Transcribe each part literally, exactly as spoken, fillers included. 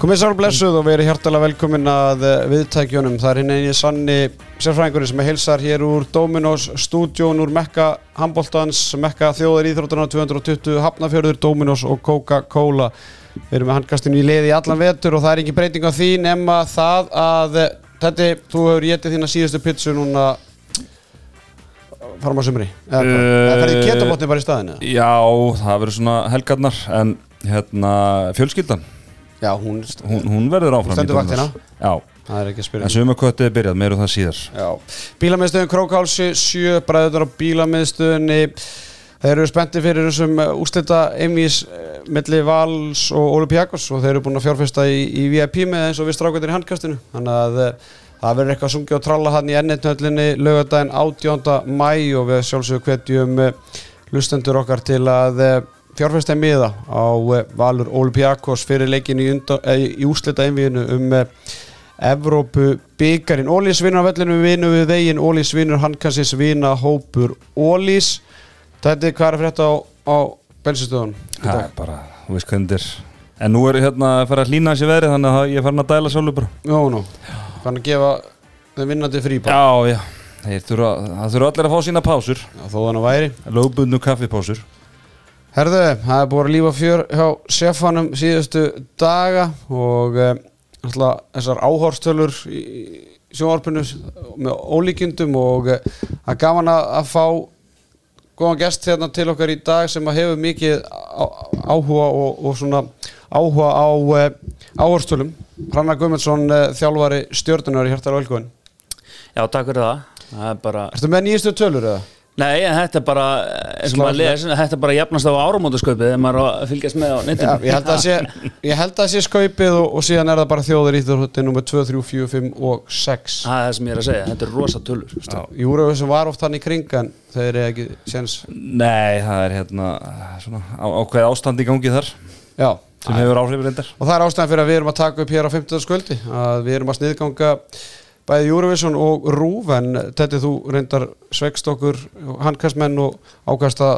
Komið sæl blessuð og verið hjartalega velkomin að viðtækjunum. Það er hinn eini sanni sérfræðingurinn sem heilsar hér úr Dominos stúdíón úr Mekka handboltans, Mekka þjóðar íþróttarnar tvö hundruð tuttugu, Hafnarfjörður, Dominos og Coca-Cola. Við erum með handkastinu í liði í allan vetur og það er ekki breyting á því nema það að þetta, þú hefur étið þína síðustu pizzu núna fram á sumri. Eða uh, ferði ketabotni bara í staðinu? Já, það verður svona helgarnar en hérna fjölskyldan. Já, hún, hún, hún verður áfram stendur vaktina. Já, það er ekki að spyrja. En sumarköttið er byrjað, meira það síðar. Já, bílamiðstöðin Krókhálsi, sjö bræðurnar á bílamiðstöðinni. Þeir eru spenntir fyrir þessum úrslita einvís milli Vals og Olympiakos og þeir eru búin að fjárfesta í, í V I P með eins og við strákarnir í handkastinu. Þannig að það verður eitthvað sungið og tralla hann í N einn-höllinni laugardaginn átjánda maí og við sjálfsögum hvetjum hlustendur okkar til að fjárfesta í miða á Valur Olympiakos fyrir leikinn í, í úrslita einvíinu um Evrópu bikarinn. Ólís vinnur á vellinu, við vinnum við veginn, Ólís vinnur handkassis vina hópur Ólís. Þetta er hvað er að frétta á, á bensinstöðunum í dag? Það er bara, þú veist hvernig þetta er. En nú er hérna að fara að hlýna þessi veðri þannig að ég er farin að dæla sjálfur bara. Jó, nú. Farin að gefa þeim vinnandi frí bara. Já, já. Þeir þurfa, það þurfa allir að fá sína pásur. Já, þó þannig væri. Lögbundnu kaffipásur. Herðu, það er búið að lífa fjör hjá sjefanum síðustu daga og e, alltaf þessar áhorstölur í sjónvarpinu með ólíkindum og e, það er gaman að, að fá góðan gest hérna til okkar í dag sem að hefur mikið áhuga og, og svona áhuga á e, áhorstölum. Hrannar Guðmundsson, e, þjálfari Stjörnunnar, hjartalega velkomin. Já, takk fyrir það. Það er bara... Ertu með nýjustu tölur eða? Nei, en þetta er bara, eins og maður les, þetta er bara jafnast á áramótaskaupið þegar maður er að fylgjast með á netinu. Já, ég held að sé, ég held að það sé skaupið og, og síðan er það bara þjóðir íþróttir númer tvö, þrjú, fjögur, fimm og sex. Það er það sem ég er að segja, þetta er rosa tölur. Já, Eurovision var oft hann í kring en þeir eru ekki séns. Nei, það er hérna svona á, ákveð ástand í gangi þar. Já. Sem hefur áhrif reyndar. Og það er ástæðan fyrir að við erum að taka upp hér á fimmtudagskvöldi, að við erum að sniðganga bæði Eurovision og RÚV en þetta þú reyndar svegst okkur handkastmenn og ákast að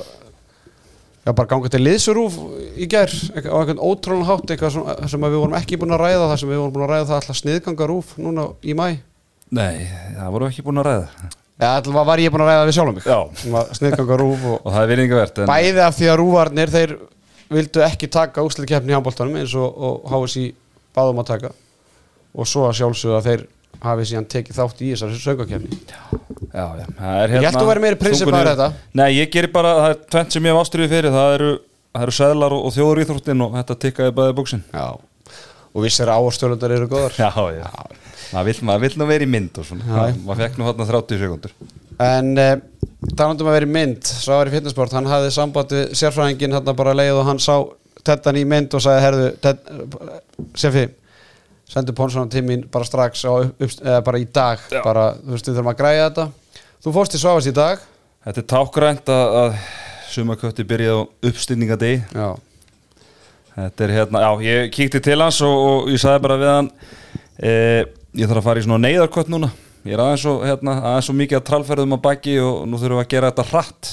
já, bara ganga til liðs RÚV í gær á einhvern ótrúlega hátt eitthvað sem við vorum ekki búin að ræða það sem við vorum búin að ræða það alltaf sniðganga RÚV núna í maí. Nei, það vorum við ekki búin að ræða. Já, alltaf var ég búin að ræða við sjálfum mig. Já. Sniðganga RÚV og, og það er virðingavert. En... Bæði af því að RÚVarnir þeir vildu ekki taka úrslitakeppni í handboltanum eins og, og H S I báðum að taka og svo að sjálfsögðu að þeir hafi síðan tekið þátt í þessari söngvakeppni. Já, já. Það er hérna... Ég held að vera meiri prinsipar þetta. Nei, ég gerir bara, það er tvennt sem ég hef ástríðu fyrir, það eru, það eru seðlar og, og þjóðaríþróttin og þetta tikkaði bæði bóksin. Já. Og vissir að áherstöldar eru góðar. Já, já. já. Maður vill, maður vill nú vera í mynd og svona. Já. Maður fekk nú þarna þrjátíu sekúndur. En eh, talandum að vera í mynd, Svavar í Fitnessport, hann hafði samband við sérfræðinginn hérna bara leið og hann sá Teddan í mynd og sagði, herðu, Ted, Sefi, sendu Pónsson til mín bara strax á upp, eða bara í dag. Já. Bara, þú veist, við þurfum að græja þetta. Þú fórst í Svavars í dag. Þetta er tákgrænt að, að sumarkötti byrjaði á uppstilningadegi. Já. Þetta er hérna, já, ég kíkti til hans og, og ég sagði bara við hann e, ég þarf að fara í svona neyðarkött núna. Ég er aðeins svo, hérna, aðeins svo mikið að trallferðum á baki og nú þurfum við að gera þetta hratt.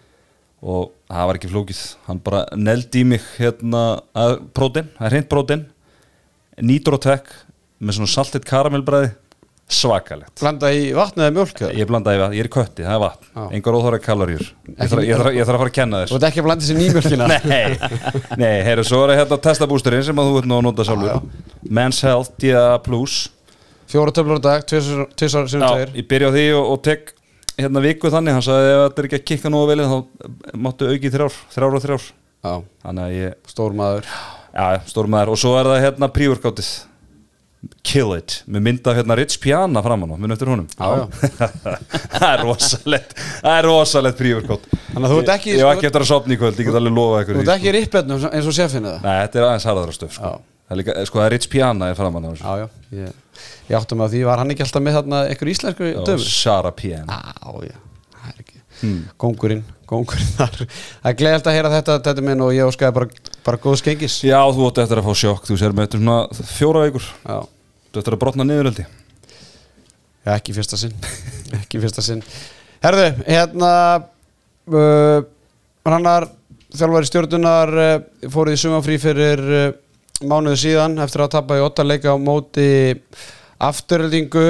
Og það var ekki flókið. Hann bara neldi í mig hérna að prótein, það er hreint prótein. Nitrotec með svona saltið karamellbræði svakalegt. Blanda í vatn eða mjólk? Ég blanda í vatn, ég er í kötti, það er vatn. Ah. Engar óþarfa kaloríur. Ég þarf, ég, þarf, ég þarf að fara að kenna þér. Þú ert ekki að blanda þessi nýmjólkina? Nei, nei, heyrðu, svo er hérna testabústurinn sem að þú ert nú að nota sjálfur. Ah, Men's Health D A plus. Fjóra töflur á dag, tvisar sem tveir. Já, ég byrja á því og, og tek hérna viku þannig. Hann sagði ef þetta er ekki að kikka nógu vel þá máttu auki þrjár, þrjár og þrjár. Já, þannig að ég... Stór maður. Já, stór maður og svo er það hérna pre-workoutið Kill It með mynd af hérna Rich Piana framan á, minn eftir honum. Já, já. Það er rosalegt, það er rosalegt pre-workout. Þannig að þú ert ekki... Ég var ekki eftir að sopna í kvöld, ég get alveg lofa ykkur. Þú ert ekki í rippetnum eins og sefinu það? Nei, þetta er aðeins harðara stöf, sko. Það er líka, sko, það er Rich Piana er framan á þessu. Já, já, ég, ég áttum að því, var hann ekki alltaf með þarna einhver íslensku döfur? Sarah Piana. Já, já, það er ekki. Hmm. Kóngurinn, kóngurinn þar. Það er gleðilegt að heyra þetta, þetta minn og ég óskaði bara, bara góð skengis. Já, þú átti eftir að fá sjokk, þú sér með þetta svona fjóra vikur. Já. Þú eftir að brotna niður held ég. Já, ekki fyrsta sinn, ekki fyrsta sinn. Herðu, hérna, uh, Hrannar, þjálfari Stjörnunnar, uh, fóruð í sumarfrí fyrir uh, mánuði síðan eftir að tapa í åtta leika á móti Aftureldingu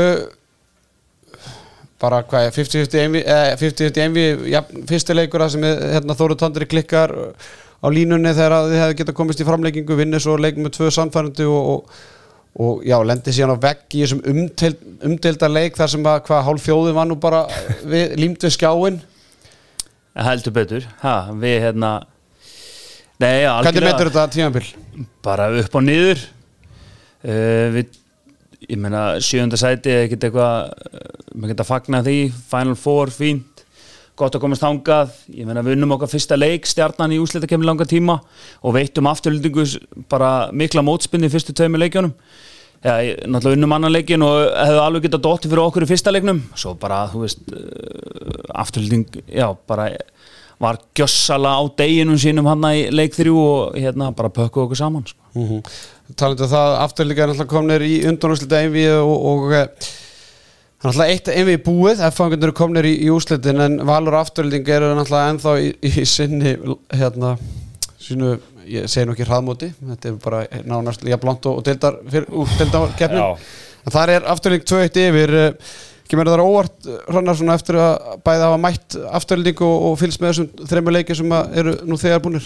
bara hvað er fimmtíu fimmtíu envi ja, fyrsti leikur að sem er, hérna, Þóru Tandri klikkar á línunni þegar þið hefði getað komist í framleikingu vinnir svo leikum með tvö samfærandi og, og, og já, lendi síðan á vegg í þessum umdeild, umdeilda leik þar sem að hvað hálf fjóði var nú bara við, límt við skjáin heldur betur, ha, við hérna nei, já, hvernig metur þetta tímabil? Bara upp og niður uh, við ég meina sjöunda sæti eða ekkert eitthvað maður geta fagnað því, Final Four fínt, gott að komast þangað ég meina við unnum okkar fyrsta leik Stjarnan í úrslitakefni langa tíma og veittum Aftureldingu bara mikla mótspinni í fyrstu tveimur leikjunum já, náttúrulega unnum annan leikin og hefðu alveg getað dottið fyrir okkur í fyrsta leiknum svo bara, þú veist uh, Afturelding, já, bara var gjössala á deginum sínum hann í leik þrjú og hérna bara pökkuð okkur saman sko. mm-hmm. Talandi um það, Aftureldingar er náttúrulega komnir í undanúrslita einvíi og, og náttúrulega eitt einvíi búið F-fangundur eru komnir í, í úrslitin en Valur og Afturelding eru náttúrulega ennþá í, í sinni hérna, sínu, ég segi nú ekki hraðmóti þetta er bara nánast líka blant og deildar fyrir deildarkeppnin en þar er Afturelding tvö eitt yfir ekki meira það er óvart hrannar svona eftir að bæði hafa mætt Afturelding og, og fylgst með þessum þremur leikir sem eru nú þegar búnir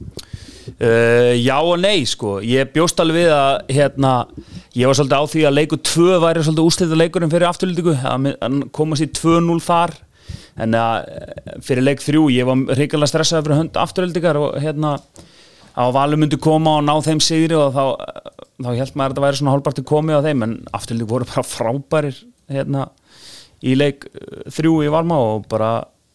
uh, Já og nei sko ég bjóst alveg við að hérna ég var svolítið á því að leikur tvö væri svolítið úrslita leikurinn fyrir Aftureldingu að komast í tvö núll þar en að fyrir leik þrjú ég var hrikalega stressaður fyrir hönd Aftureldingar og hérna á Valur myndi koma og ná þeim sigri og þá, þá hélt maður að þetta væri svona hálfparti komið á þeim en Aftureldingar voru bara frábærir hérna í leik þrjú í Valma og bara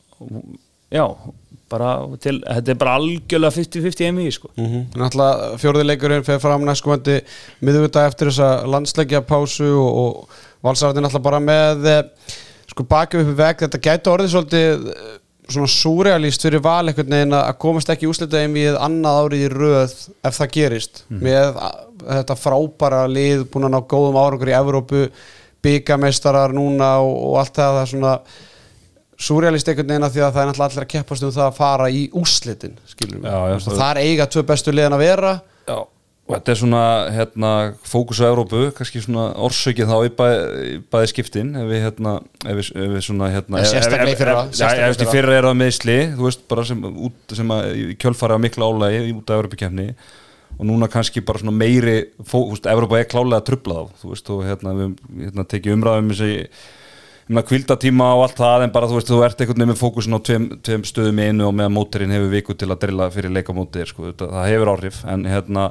já, bara til þetta er bara algjörlega fimmtíu fimmtíu M I sko. Mm-hmm. Náttúrulega fjórði leikurinn fer fram næstkomandi miðvikudag eftir þessa landsleikja pásu og, og Valsararnir náttúrulega bara með sko bakið upp í veg þetta gæti orðið svolítið svona súrealíst fyrir Val einhvern veginn að komast ekki í úrslita M I annað árið í röð ef það gerist mm. með þetta frábæra lið búin að ná góðum árangur í Evrópu bikarmeistarar núna og, og allt það það er svona súrealist einhvern veginn að því að það er náttúrulega allir að keppast um það að fara í úrslitin skilur við, það er eiga tvö bestu liðin að vera já, og þetta er svona hérna, fókus á Evrópu, kannski svona orsökið þá í bæði, bæði skiptin ef við hérna, ef við, ef við svona hérna sérstaklega í fyrra já, ef við fyrra er að meðsli, þú veist, bara sem, út, sem að kjölfari á mikla álægi út af Evrópukefni og núna kannski bara svona meiri fó, þú veist, Evrópa er klálega trublað á, þú veist, og hérna við hérna tekið umræðum þessi um að hvíldatíma og allt það en bara þú veist, þú ert einhvern veginn með fókusin á tveim, tveim stöðum í einu og meðan mótorinn hefur viku til að drilla fyrir leikamóti, sko, það hefur áhrif en hérna,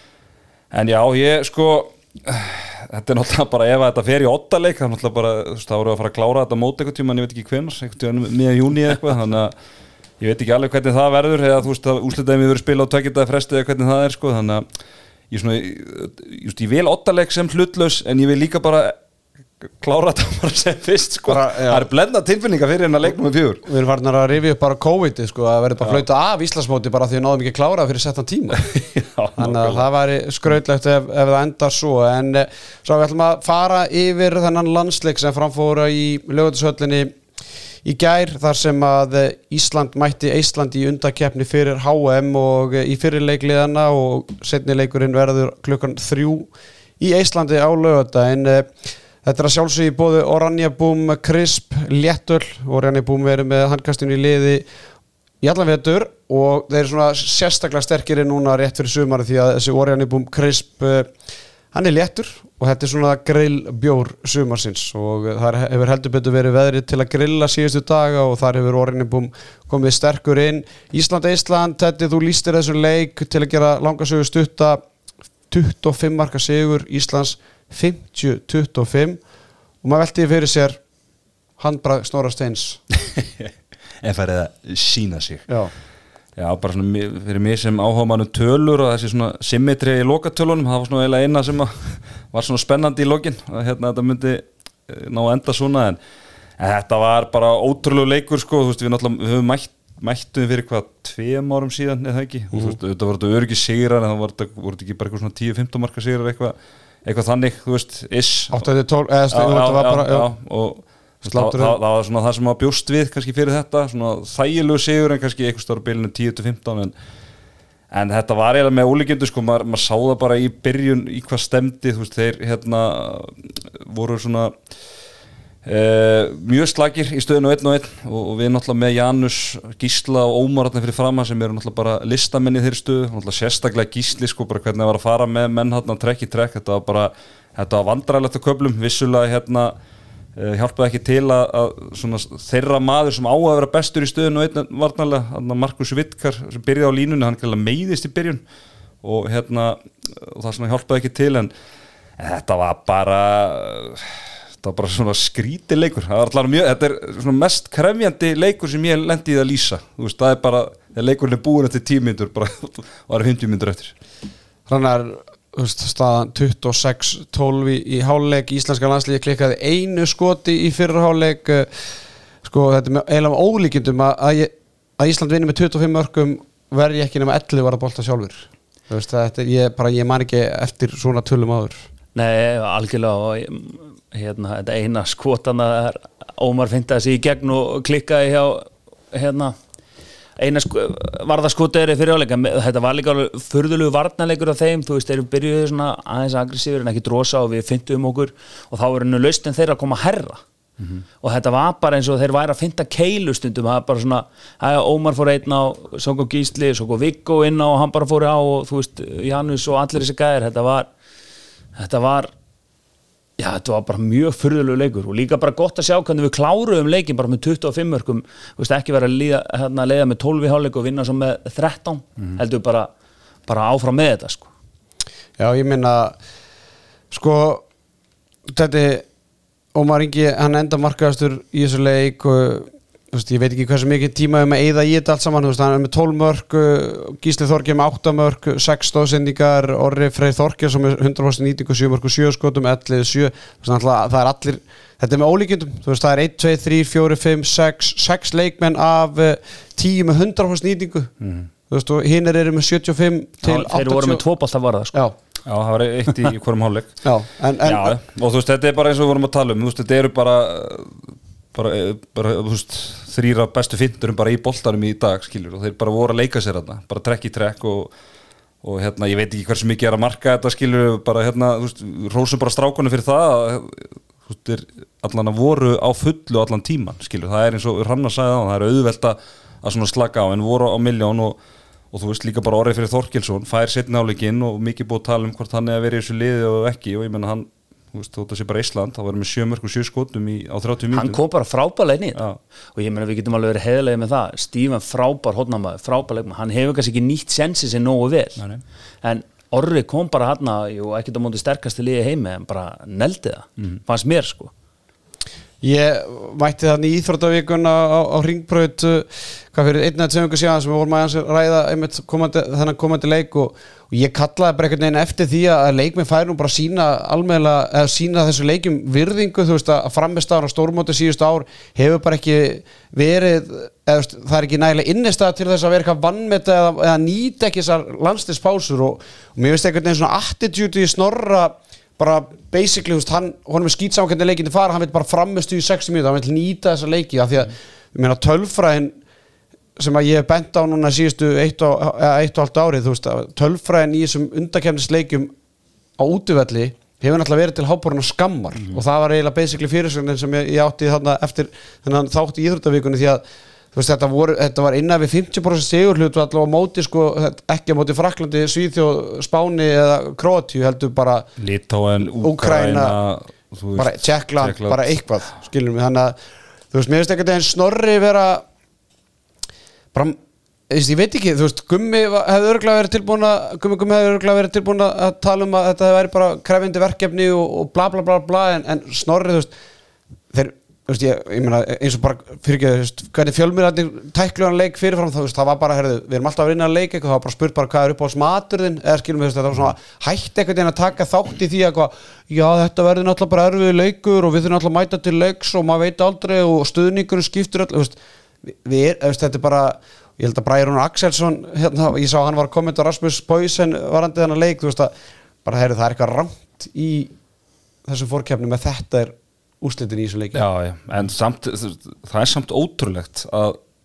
en já, ég sko, þetta er náttúrulega bara ef þetta fer í åtta leik, það er náttúrulega bara, þú veist, þá voru að fara að klára þetta móti einhvern tíma en ég veit ekki hvenær, einhvern tíma miðjan júní eða eitthvað, þannig að ég veit ekki alveg hvernig það verður eða þú veist að úrslitaðum við verður spila á tveggja daga fresti eða hvernig það er sko þannig að ég, svona, just, ég vil åtta leik sem hlutlaus en ég vil líka bara klára þetta bara sem fyrst sko bara, það er blenda tilfinninga fyrir hennar leiknum með fjögur við erum farin að rifja upp bara COVID sko að verður bara flauta af Íslandsmóti bara því við náðum ekki klára fyrir settan tíma já, þannig að það væri skrautlegt ef, ef það endar svo en svo við ætlum að fara yfir þennan landsleik sem framfóra í Laugardalshöllinni í gær þar sem að Ísland mætti Eistland í undankeppni fyrir H M og í fyrri leikliðana og seinni leikurinn verður klukkan þrjú í Eistlandi á laugardaginn. Þetta er að sjálfsögðu í boði Oranje Boom Crisp léttöl. Oranje Boom verið með handkastinu í liði í allan vetur og þeir eru svona sérstaklega sterkir núna rétt fyrir sumari því að þessi Oranje Boom Crisp hann er léttur og þetta er svona grillbjór sumarsins og þar hefur heldur betur verið veðrið til að grilla síðustu daga og þar hefur Oranje Boom komið sterkur inn. Ísland-Eistland, Teddy, þú lýstir þessu leik til að gera langasögu stutta tuttugu og fimm marka sigur Íslands fimmtíu tuttugu og fimm og maður veltiði fyrir sér handbragð Snorra Steins en farið að sína sig já Já, bara svona fyrir mig sem áhugamann um tölur og þessi svona symmetri í lokatölunum það var svona eiginlega eina sem var svona spennandi í lokin að hérna þetta myndi ná enda svona en, en þetta var bara ótrúlega leikur sko, þú veist við náttúrulega við höfum mætt, mættum fyrir hvað tveim árum síðan eða ekki, mm-hmm. þú veist þetta var þetta öryggi sigrar en það var þetta voru ekki bara eitthvað svona tíu fimmtán marka sigrar eitthvað eitthvað þannig, þú veist, ish átta til tólf eða þetta var bara já, og Það, það, það var svona það sem að bjóst við kannski fyrir þetta svona þægilegu sigur en kannski eitthvað stóra bilinu tíu til fimmtán en, en þetta var eiginlega með ólíkjöndu sko, maður, maður sá það bara í byrjun í hvað stemdi, þú veist, þeir hérna voru svona uh, mjög slagir í stöðinu einn og einn og, og við náttúrulega með Janus, Gísla og Ómar fyrir framan sem eru náttúrulega bara listamenn í þeirri stöðu, náttúrulega sérstaklega Gísli sko, bara hvernig það var að fara með menn hérna trekk í trekk, þetta var bara, þetta var vandræðilegt á köflum, vissulega hérna Uh, hjálpaði ekki til að, að svona, þeirra maður sem á að vera bestur í stöðun og einn varnarlega, Markus Vitkar sem byrjaði á línunni, hann meiðist í byrjun og hérna og það svona hjálpaði ekki til en, en þetta var bara þetta var bara svona skrítið leikur það var allavega mjög, þetta er svona mest krefjandi leikur sem ég lendi í að lýsa þú veist, það er bara, þegar leikurinn er búin eftir tíu mínútur bara, og það er fimmtíu mínútur eftir Þannig að staðan tuttugu og sex tólf í, í hálfleik, íslenska landsliði klikkaði einu skoti í fyrra hálfleik sko þetta er eiginlega með ólíkindum að, að, að Ísland vinni með tuttugu og fimm mörkum verði ekki nema ellefu var að bolta sjálfur þú veist þetta er, ég, bara, ég man ekki eftir svona tölum áður Nei, algjörlega og hérna, þetta eina skotana er Ómar fintaði sig í gegn og klikkaði hjá hérna eina sko, varðaskotið er fyrir áleika þetta var líka furðulegu varnarleikur af þeim þú veist, þeir byrjuðu svona aðeins aggressífur en ekki drosa og við fyndum okkur og þá er hennu lausnin þeirra að koma að herra mm-hmm. og þetta var bara eins og þeir væri að fynda keilu stundum, það var bara svona að Ómar fór einn á, svo kom Gísli svo kom Viggo inn á og hann bara fór á og þú veist, Janus og allir þessi gæðir þetta var, þetta var já, þetta var bara mjög furðulegu leikur og líka bara gott að sjá hvernig við kláruðum leikin bara með tuttugu og fimm mörkum, þú veist, ekki vera að leiða, hérna, leiða með tólf í hálfleik og vinna svo með þrettán, mm. heldur bara bara áfram með þetta, sko. Já, ég minna sko, þetta Ómar Ingi, hann enda markaðastur í þessu leik og þú veist, ég veit ekki hversu mikið tíma um að eyða í þetta allt saman, þú veist, hann er með tólf mörk Gísli Þorgeir með átta mörk sex stóðsendingar, Orri Freyr Þorgeir sem er hundrað prósent nýtingu, sjö mörk og sjö skotum ellefu sjö, það er allir þetta er með ólíkindum, þú veist, það er eitt, tvö, þrjú, fjögur, fimm, sex, sex leikmenn af tíu með hundrað prósent nýtingu mm. þú veist, og hinir eru með sjötíu og fimm til áttatíu þeir voru með tvo bolta varða, sko. Já. Já, það var eitt í hvorum hálfleik Já, en, en, Já, og þú veist, þetta er bara eins og við vorum að tala um, þú veist, þetta eru bara bara, bara þú veist, þrýra bestu finturum bara í boltanum í dag, skilur, og þeir bara voru að leika sér þarna, bara trekk í trekk og, og hérna, ég veit ekki hversu mikið er að marka þetta, skilur, bara hérna, þú veist, rósum bara strákunni fyrir það að, þú veist, þeir allan að voru á fullu allan tíman, skilur, það er eins og Hrannar sagði á, það er auðvelt að svona slaka á, en voru á milljón og, og þú veist líka bara Orri fyrir Þorkelsson, fær seinni hálfleikinn og mikið búið að tala um hvort hann er að vera í þessu liði og ekki, og ég menna hann þú veist, þótt að sé bara Ísland, þá verður með sjö mörk og sjö skotum í, á þrjátíu mínútum. Hann kom bara frábærlega inn í þetta og ég meina við getum alveg verið heiðarlegir með það Stíven frábær hornamaður, frábær leikmaður hann hefur kannski ekki nýtt sensi sig nógu vel nei, nei. En Orri kom bara hann og ekkert á móti sterkasti liði heimi en bara neldi það, mm. fannst mér sko Ég mætti þannig í Íþróttavíkuna á, á Hringbraut hvað fyrir einn eða tveimur síðan sem við vorum að ræða einmitt komandi, þennan komandi leik og, og ég kallaði bara einhvern veginn eftir því að leikmenn færi nú bara sína almennilega, eða sína þessu leikjum virðingu, þú veist að frammistaðan á stórmóti síðustu ár hefur bara ekki verið, eða það er ekki nægilega innistæða til þess að vera eitthvað vannmeta eða, eða nýta ekki þessar landsliðspásur og, og mér veist einhvern veginn svona attitude í Snorra bara basically, þú veist, hann honum er skítsamkendin leikinn til fara, hann vil bara framistu í sextíu mínútur, hann vil nýta þessa leiki af því að, ég meina, tölfræðin sem að ég hef bent á núna síðustu eitt og, eitt og halvt árið, þú veist, tölfræðin í þessum undakefnisleikjum á útivelli hefur náttúrulega verið til háboruna skammar mm. og það var eiginlega basically fyrirsögnin sem ég, ég átti þarna eftir þennan þátt í Íþróttavíkunni því að þú veist, þetta, voru, þetta var innan við fimmtíu prósent sigurhlut allavega á móti, sko, ekki á móti Frakklandi, Svíþjóð, Spáni eða Króatíu heldur bara Litáen, Úkraína, bara Tékkland, bara eitthvað skilur mig, þannig að þú veist, mér finnst ekkert einn Snorri vera bara, ég veit ekki, þú veist, Gummi hefði örugglega verið tilbúin að Gummi Gummi hefði örugglega verið tilbúin að tala um að þetta væri bara krefjandi verkefni og, og bla bla bla bla en, en Snorri, þú veist, þeir Veist, ég, ég meina, eins og bara fyrir ekki hvernig fjölmiðlarnir tækluðan leik fyrirfram það, það var bara, herðu, við erum alltaf að vinna að leika eitthvað, það var bara spurt bara hvað er upp á smaturðin eða skilum við, þetta var svona hætti einhvern veginn að taka þátt í því að hvað, já þetta verður náttúrulega bara erfiður leikur og við þurfum náttúrulega að mæta til leiks og maður veit aldrei og stuðningur skiptur öll, veist, við er, veist, þetta er bara, ég held að Brynjar Axelsson, hérna, ég sá hann var að kommenta Rasmus Boysen varandi þennan leik, þú veist að bara, herðu, það er eitthvað rangt í þessum fórkeppni með þetta er úrslitin í þessu leiki. Já, já, en samt, það er samt ótrúlegt að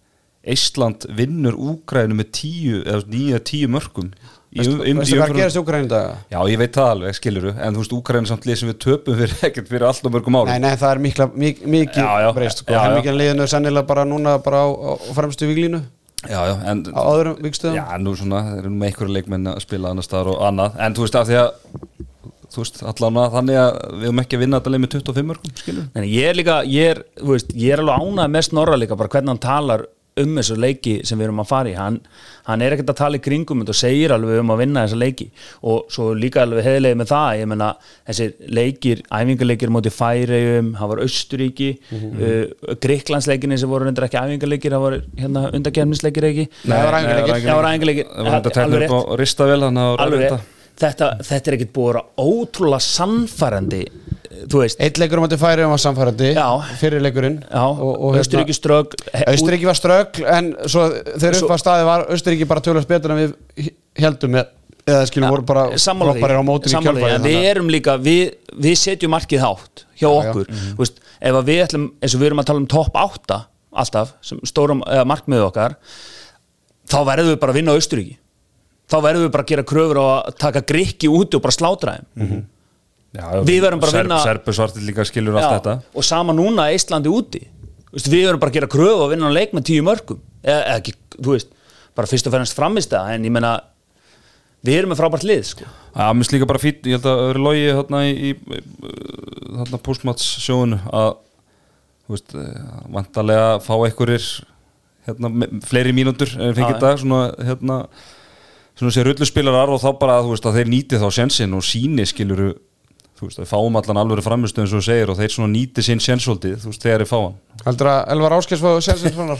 Eistland vinnur Úkraínu með tíu eða nýja tíu mörkum í, um, um, Veistu hvað gerist í Úkraínu í dag? Já, ég veit það alveg, skiluru en þú veist, Úkraínu samt lið sem við töpum fyrir ekkert fyrir alltaf mörgum árum. Nei, nei, það er mikla, mik, mikið breyst sko. Helmingin liðinu er sennilega bara núna bara á, á fremstu víglínu Já, já, en á öðrum vígstöðum. Já, nú svona, þeir eru með einhverju leikmenn að spila annars staðar og annað, en þú veist af því að þú veist, allan að þannig að við höfum ekki að vinna þetta leið með tuttugu og fimm mörgum, skilur. Nei, ég er líka, ég er, þú veist, ég er alveg ánægð með Snorra líka, bara hvernig hann talar um þessu leiki sem við erum að fara í hann, hann er ekkert að tala í kringum og segir alveg um að vinna þessa leiki og svo líka alveg heiðlega með það ég menna, þessir leikir, æfingarleikir móti Færeyjum, það var Austurríki mm-hmm. uh, Grikklandsleikinni sem voru undir ekki æfingarleikir, það voru hérna undakefnisleikir ekki Nei, það var æfingarleikir Það var æfingarleikir Það var þetta teknir upp á Ristavel Alveg rétt Þetta, þetta er ekkert búið að vera ótrúlega sannfærandi þú veist Eitt leikur um að Færeyjum var sannfærandi fyrir leikurinn Austurríki strögl Austurríki var strögl en svo þegar upp var staði var Austurríki bara tölvöld betur en við heldum með eða skilum voru bara flopparir á mótin í kjölfari en við erum líka, við, við setjum markið hátt hjá okkur, já, já. Veist, ef við ætlum, eins og við erum að tala um topp átta alltaf, sem stórum markmiðu okkar þá verðum við bara að vinna Austurríki þá verðum við bara að gera kröfur á að taka Grikki úti og bara slátra þeim mm-hmm. Já, við verðum bara að vinna Serbusvartir líka skilur allt þetta og sama núna Íslandi úti veist, við verðum bara að gera kröfu að vinna leik með tíu mörgum eða ekki, þú veist, bara fyrst og fennast framist það en ég meina við erum með frábært lið sko. Já, mér slíka bara fít, ég held að öðru logi þarna í, í þarna postmatssjónu að þú veist, vantarlega fá einhverjir hérna, fleiri mínútur en fengið dag svona hérna svona sé rulluspilarar og þá bara þú veist að þeir nýti þá sjensin og síni skiluru þú veist að fáum allan alvöru framistöðum svo segir og þeir svona nýti sinn sjensóldið þú veist þegar þeir fá hann. Heldur að Elvar Ásgeirs fá sjensin svona?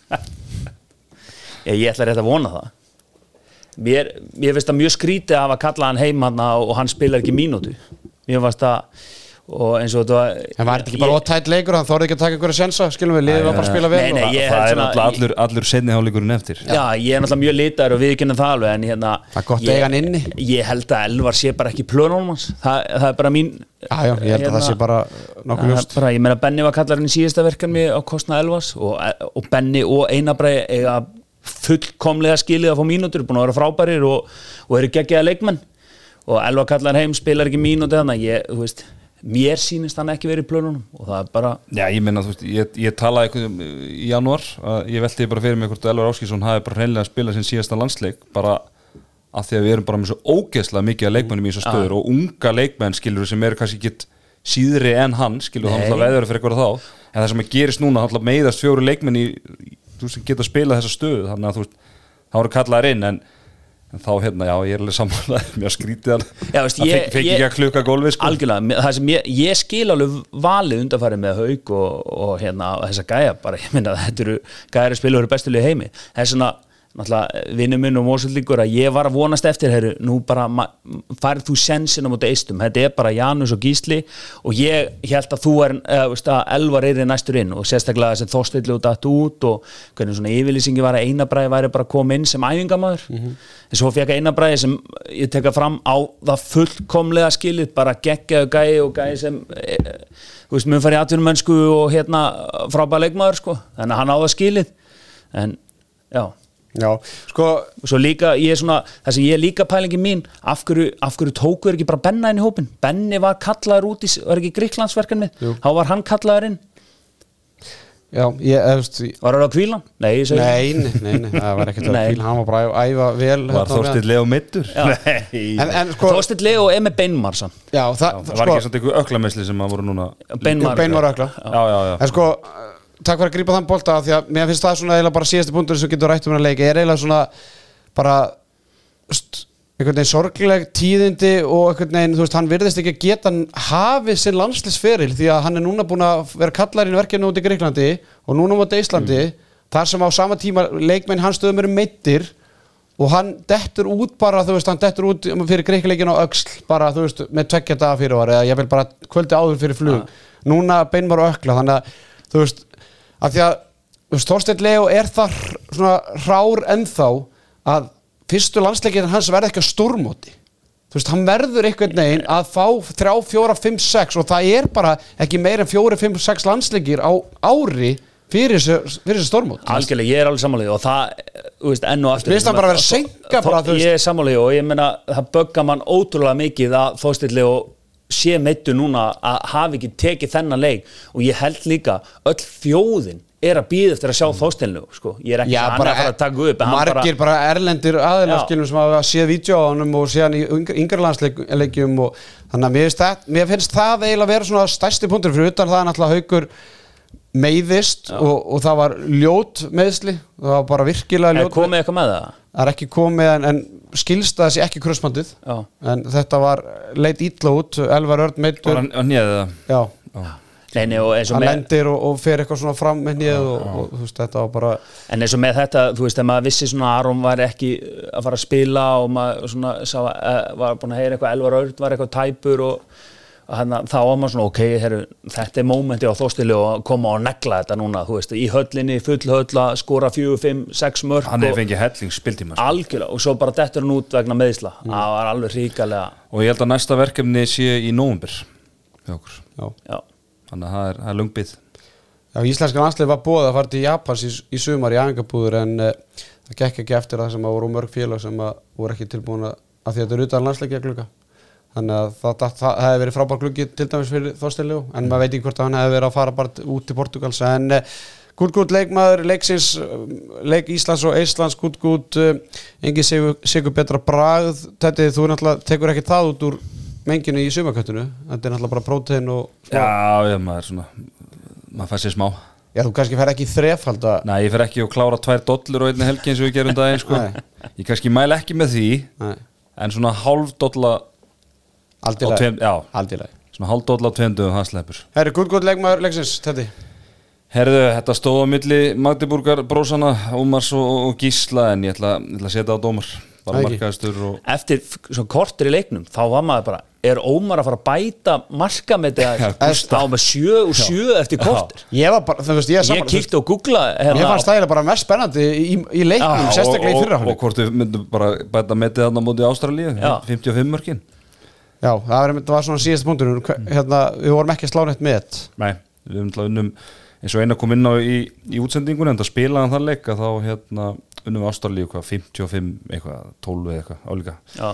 Ég, ég ætla rétt að vona það. Mér, mér finnst það mjög skrítið að hafa kallað hann heim hann og hann spilar ekki mínútu. Mér finnst það og eins og þetta var en var þetta ekki bara ótætt leikur hann þorði ekki að taka einhverja sjensa skilum við liðið var bara að spila vel nei, nei, og það er náttúrulega allur, allur seinni hálfleikurinn eftir já, já, ég er náttúrulega mjög litaður og viðurkennum það alveg en hérna það er gott að eiga hann inni ég held að Elvar sé bara ekki plönunum hans það, það er bara mín já, já, ég held hérna, að það sé bara nokkuð ljóst bara, ég meina Benni var kallarinn í síðasta verkefni á kostnað Elvars og, og Benni og Einarbræði eiga fullkomlega skilið að fá mínútur búin að vera frábærir og, og eru geggjaða leikmenn og Elvar kallar heim spilar ekki mínútur þannig ég, þú veist mér sýnist hann ekki verið í plönunum og það er bara já ég meina þú veist ég, ég talaði eitthvað í janúar ég velti bara fyrir mig hvort Elvar Ásgeirsson hafi bara hreinlega að spila sin síðasta landsleik bara af því að við erum bara með svo ógeðslega mikið af leikmennum í þessar stöður og unga leikmenn skilur sem eru kannski ekki síðri en hann skilur þá náttúrulega veður fyrir eitthvað þá en það sem að gerist núna náttúrulega meiðast fjóru leikmenn í þú veist geta að spila þessa stöðu þannig að þú veist þá eru kallaðir inn en en þá hérna, já, ég er alveg samanlega mjög skrítið að það fekk ekki að klukka gólfið sko. Algjörlega, það sem ég, ég skil alveg valið undanfarið með Hauk og, og hérna, þessa gæja bara, ég minna að þetta eru gæjar að spila og eru bestu liði heimi það er svona, náttúrulega, vinnu minn og mósvöldlíkur að ég var að vonast eftir, heru, nú bara farið þú sensin á móti eistum, þetta er bara Janus og Gísli og ég held að þú er, eða, veist, að Elvar er næstur inn og sérstaklega þessi Þorsteinn og datt út og hvernig svona yfirlýsingi var að Einarbræði væri bara að koma inn sem æfingamæður mm-hmm. en svo fekk Einarbræði sem ég teka fram á það fullkomlega skilið bara geggjaðu gæi og gæi sem e, þú veist, mun fari í atvinnumönnsku og hérna frábæð leikmaður sko, þannig að hann á það skilið en já Já, sko svo líka, ég er svona, það sem ég er líka pælingi mín af hverju, af hverju tóku er ekki bara Benna inn í hópin, Benni var kallaður út í var ekki Grikklandsverkan með, þá var hann kallaður inn Já, ég, eftir Var það á kvílan? Nei, ég segi Nei, nei, nei, nei, það var ekkert á kvílan, hann var bara að æfa vel Var Þorsteinn Leó meiddur? Nei en, en, sko, Þorsteinn Leó er með beinmarsan Já, það, já, það var sko, ekki svona eitthvað öklameisli sem að voru núna Beinmar, beinmar ökla Já, já, já En sko takk fyrir að grípa þann bolta því að mér finnst það svona eiginlega bara síðasti punktur sem getur rætt um að leika, ég er eiginlega svona bara st, einhvern veginn sorgleg tíðindi og einhvern veginn, þú veist, hann virðist ekki að geta hafið sinn landsliðsferil því að hann er núna búin að vera kallar í verkefni út í Gríklandi og núna út í Íslandi mm. þar sem á sama tíma leikmenn hans stöðum eru meiddir og hann dettur út bara, þú veist, hann dettur út fyrir Gríkleikin á Öxl bara, þú veist, með tveggja daga fyrirvar eða ég vil bara kvöldi áður fyrir flug ah. núna Beinmar og Ökla, þannig að, þú veist af því að Þorsteinn Leó er það svona rár ennþá að fyrstu landsleikinn hans verði ekki að stórmóti þú veist, hann verður einhvern veginn að fá þrjá, fjóra, fimm, sex og það er bara ekki meir en fjóra, fimm, sex landsleikir á ári fyrir þessu stórmót. Algjörlega, ég er alveg sammála og það, þú veist, enn og aftur Mér finnst það bara að vera seinka bara, þú veist. Ég er sammála og ég meina, það böggar mann ótrúlega mikið að Þórstilli og sé meittu núna að hafi ekki tekið þennan leik og ég held líka öll þjóðin er að bíða eftir að sjá Þórstilnu, sko. Ég er ekki Já, hann bara, er að fara að taka upp. Margir bara, bara erlendir aðeinsskilum sem hafa séð vídeo á honum og séðan í yngarlandsleikjum og þannig að mér finnst það, mér finnst það eiginlega að vera svona stærsti punktur fyrir utan það er náttúrulega Haukur meiðist og, og það var ljót meiðsli, það var bara virkilega ljót. Er komið eitthvað með það? Það er ekki komið en, en skilst það sé ekki krossbandið en þetta var leit illa út, Elvar Örn meiddur. Og hann nýði það? Já. Já. Nei, nei, og eins og hann með lendir og, og fer eitthvað svona fram með nýð og, og þú veist þetta var bara en eins og með þetta, þú veist, þegar maður vissi svona Aron var ekki að fara að spila og maður svona sá, uh, var búin að heyra eitthvað Elvar Örn var eitthvað tæpur og, og hann, þá var maður svona, ok, heru, þetta er mómenti á Þórstilli og koma og negla þetta núna, þú veist, í höllinni, full höll að skora fjögur, fimm, sex mörk hann hefði fengið helling spiltíma algjörlega, og svo bara dettur hann út vegna meiðsla mm. það var alveg hrikalega og ég held að næsta verkefni sé í nóvember hjá okkur. Já. Já. Þannig að það er, er lungbið. Já, íslenska landslið var boðið að fara til Japans í, í sumar í æfingabúður en uh, það gekk ekki eftir það sem að voru mörg félag sem að voru ekki tilbúin að, að því að þetta er utan landsleikja glugga. Þannig að það, það, það hefði verið frábær gluggi til dæmis fyrir Þórstilli en mm. maður veit ekki hvort að hann hefði verið að fara bara út til Portugals en uh, gútt gútt leikmaður leiksins, leik Íslands og Eistlands gútt gútt, uh, engi sigur, sigur betra bragð, þetta þú náttúrulega tekur ekki það út úr menginu í sumarköttinu, þetta er náttúrulega bara prótein og Já, já, maður svona maður fær sér smá. Já, þú kannski fer ekki í þrefalda. Nei, ég fer ekki og klára tvær dollur á einni helgi eins og við gerum daginn, sko. Ég kannski mæla ekki með því Nei. En svona hálf dolla Aldilega. Tveim, já, Aldilega. Svona hálf dolla á tveimdum það sleppur. Herri, gutt gutt leikmaður leiksins, Teddy. Herðu, þetta stóð á milli Magdeburgar brósana, Ómars og, og Gísla en ég ætla, ég ætla að setja á dómar bara markaðistur og eftir svo kortir í leiknum þá var maður bara er Ómar að fara að bæta markameti á með sjö og sjö eftir kortir ég var bara, þú veist, ég, ég kíkti og googla hérna, ég fannst það bara mest spennandi í, í leiknum já, sérstaklega í fyrrahálfleik og, og, og hvort við myndum bara bæta metið þarna móti Ástralíu fimmtíu og fimm mörkin já, það var, það var svona síðasta punktur hérna, við vorum ekki að slá neitt með nei, við unnum eins og eina kom inn á í, í útsendingunni en það spilaði hann þann leik að þá hérna unnum við Ástralíu hvað fimmtíu og fimm eitthvað tólf eða eitthvað álíka já.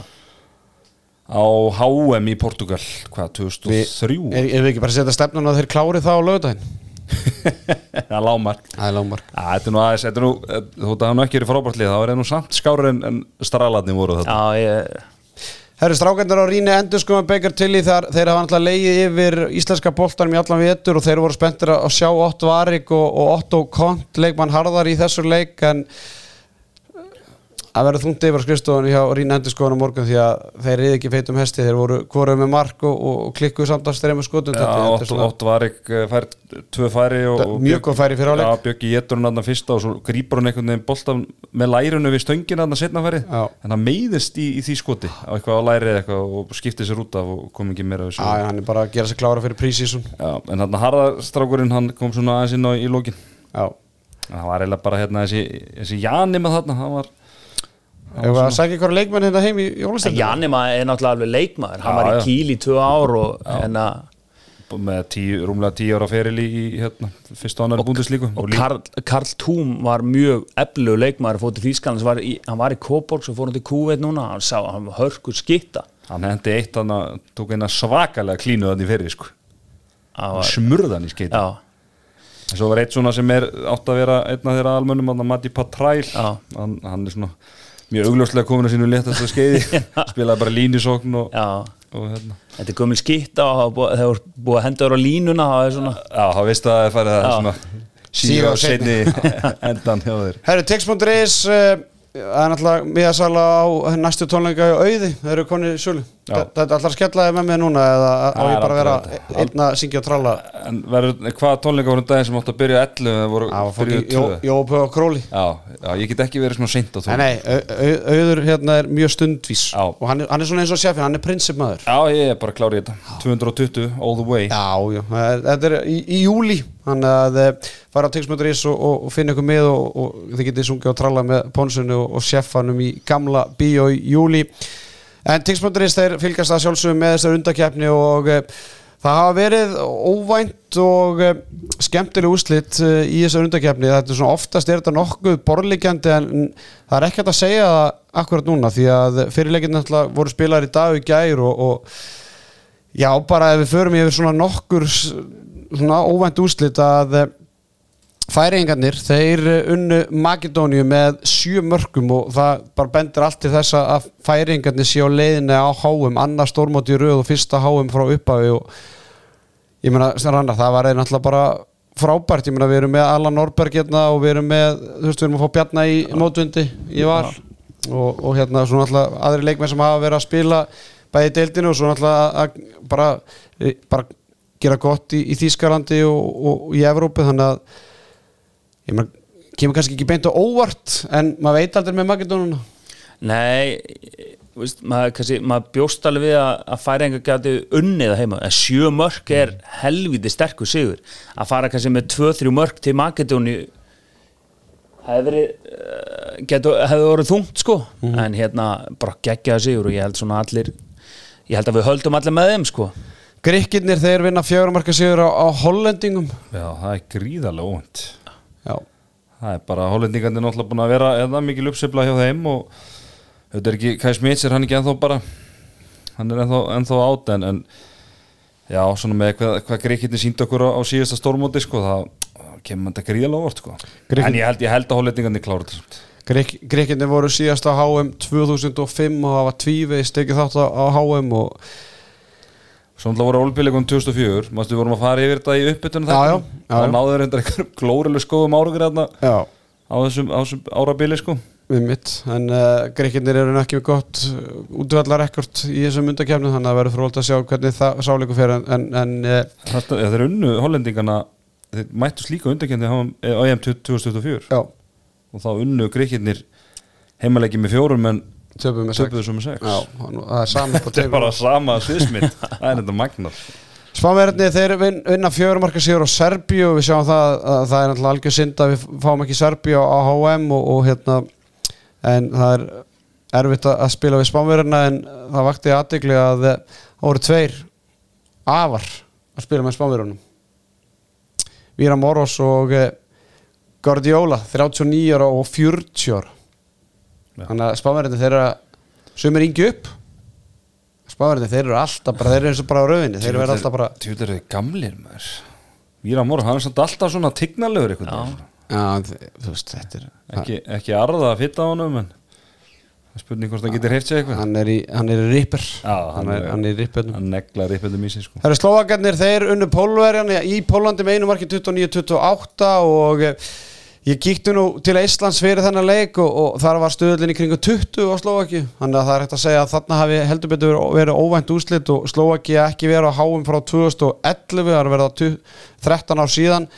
Á H M í Portugal hvað tvö þúsund og þrjú er, er við ekki bara að setja stefnun að þeir klári það á laugardaginn það er lágmark það er lágmark ja, þetta er nú aðeins þetta er nú þú veit að hann ekki er í frábært lið þá er það nú samt skárur en, en stralarnir voru þetta já ég Herru, strákendur á Rýni endurskoðum Baker Tilly þar þeir hafa náttúrulega legið yfir íslenska boltanum í allan vetur og þeir voru spenntir að sjá Otto Varik og, og Otto Kont leikmann harðar í þessu leik en að vera þungt yfir á skrifstofunni hjá Rýni endurskoðun á morgun því að þeir riði ekki feitum hesti þeir voru hvoruð með mark og, og klikkuðu samt að streyma skotum Já, Otto, Otto Varik fær tvö færi og, og mjög góð færi fyrir áleik Já, Bjöggi getur hann aðna fyrsta og svo grípur hann einhvern veginn boltan með lærinu við stöngina aðna setna færi en hann meiðist í, í því skoti á eitthvað á læri eitthvað og skipti sér út af og kom ekki meira Já, ja, hann er bara að gera sig klára fyrir pre-season Já, en hann harðastrákurinn hann kom svona aðeins inn á í lókin Já Það var eiginlega bara hérna þessi, þessi Jani með þarna hann var Ég var að segja ykkur leikmenn hérna heim í jólastemningu Janima er náttúrulega alveg leikmaður hann já, var í Kíl í tvö ár og hérna með tíu, rúmlega tíu ára feril í hérna, fyrst og annar búndislíku og Karl, Karl Thum var mjög eflug leikmaður fór til Þýskaland var í, hann var í Kóborg svo fór hann til Kúveit núna hann sá hann var hörkur skitta hann hendi eitt hann að tók eina svakalega klínu þannig fyrir sko var... smurðan í skeiti svo var eitt svona sem er átt að vera einn af þeirra almönnum hann Matti Patræl hann, hann er svona mjög augljóslega komin að sínu léttast að skeiði spilaði bara línusókn og, og hérna. Þetta er gömul skitta og það hefur búið að henda þér á línuna það er svona Já, það veist að það er farið að svona síða og setni endan hjá þeir Herru, Tix.is uh, það er náttúrulega miðasala á næstu tónleika á Auði, þeir eru konið í sölu þetta er alltaf skellaði með mig núna eða á ég bara að vera einn að syngja og tralla en verður, hvaða tónleika voru daginn sem átt að byrja ellefu eða voru byrjuð tvö Jópa og Króli já, já, ég get ekki verið svona seint á tónleika nei, Auður hérna er mjög stundvís já. Og hann er, hann er svona eins og sjefin, hann er prinsipmaður já, ég er bara klárið þetta, tvö hundruð og tuttugu all the way já, já, þetta er í, í júli hann að fara á Tix.is og, og, og finna ykkur með og, og þið getið sungið og tralla með Ponsunni og, og sjefanum í gamla bíó í júli en Tix.is þeir fylgast að sjálfsögum með þessar undakeppni og uh, Það hafa verið óvænt og uh, skemmtileg úrslit uh, í þessu undankeppni. Þetta er svona oftast er þetta nokkuð borðliggjandi en það er ekkert að segja það akkurat núna því að fyrirleikirnir náttúrulega voru spilaðir í dag og í gær og, og já, bara ef við förum yfir svona nokkur svona óvænt úrslit að uh, Færeyingarnir, þeir unnu Makedóníu með sjö mörkum og það bara bendir allt til þess að Færeyingarnir sé á leiðinni á H M, annað stórmót í röð og fyrsta H M frá upphafi og ég meina, Rannar, það var náttúrulega bara frábært, ég meina við erum með Alan Norberg hérna og við erum með, þú veist, við erum að fá Bjarna í mótvundi í Val og, og hérna svona náttúrulega aðri leikmenn sem hafa verið að spila bæði í deildinu og svo náttúrulega að bara, bara gera gott í, í Þýskalandi og, og, og í Evrópu, þannig að ég meina, kemur kannski ekki beint á óvart en maður veit aldrei með Makedónuna. Nei, veist, maður, kannski, maður bjóst alveg við að, að Færeyingar gæti unnið að heima en sjö mörk er helviti sterkur sigur að fara kannski með tvö þrjú mörk til Makedóníu hefði verið uh, getu, hefði verið þungt sko mm. en hérna bara geggjaði sigur og ég held svona allir ég held að við höldum allir með þeim sko. Grikkirnir þeir vinna fjögurra marka sigur á, á Hollendingum. Já, það er gríðarlega óvænt. Já. Það er bara Hollendingarnir náttúrulega búin að vera eða mikil uppsveifla hjá þeim og þetta er ekki, Kai Smits er hann ekki ennþá bara hann er ennþá, ennþá át en, en já, svona með hvað, hvað Grikkirnir sýndi okkur á, á síðasta stórmóti sko, það kemur þetta gríðarlega óvart sko. Gríkin... en ég held, ég held að Hollendingarnir klára þetta. Grik, Grikkirnir voru síðast á H M tvö þúsund og fimm og það var tvívegis tekið þátt á H M og svo náttúrulega voru Ólympíuleikum tvö þúsund og fjögur mástu við vorum að fara yfir þetta í uppbytunum þetta þá náðu þeir reyndar einhver glórulega skóðum árangur hérna á þessum, á þessum árabili sko við mitt, en uh, Grikkirnir eru ekki með gott útvallarrekord í þessum undankeppnum þannig að það verður fróðlegt að sjá hvernig það sáleikur fer en, en uh, það, ja, þeir unnu Hollendingarna þeir mættust líka undankeppni á E M tvö þúsund tuttugu og fjögur já. Og þá unnu Grikkirnir heimaleiki með fjórum en töpuðu með sex já, það er sama þetta er bara sama sviðsmynd það er þetta magnar Spánverðarnir, þeir vinna fjögur marka sigur á Serbíu og við sjáum það að það er náttúrulega algjör synd að við fáum ekki Serbíu á H M og, og hérna en það er erfitt að spila við Spánverðarna en það vakti athygli að það voru tveir afar að spila með Spánverðarnum Víra Moros og Guardiola þrjátíu og níu ára og fjörutíu ára þannig að Spánverðarnir þeir eru að sumir yngi upp Spánverðarnir þeir eru alltaf bara þeir eru eins og bara á rauðinni þeir eru alltaf bara tjóður eru gamlir maður Víra Moros, hann er samt alltaf svona tignalegur eitthvað já, þú veist, þetta er ekki, ekki arða að fitta á honum en það er spurning hvort það getur heyrt sig eitthvað hann er í, hann er í ripper já, hann, hann er, hann er í rippernu hann negla rippernu í sig sko það eru Slóvakarnir, þeir unnu Pólverjan í Pólandi með einu marki tuttugu og níu tuttugu og átta og ég kíkti nú til Íslands fyrir þennan leik og, og þar var stöðullin í kringu tuttugu á Slóvakíu þannig að það er hægt að segja að þarna hafi heldur betur verið óvænt úrslit og Slóvakíu ekki verið á H M frá tvö þúsund og ellefu það er verið á þrettán ár síðan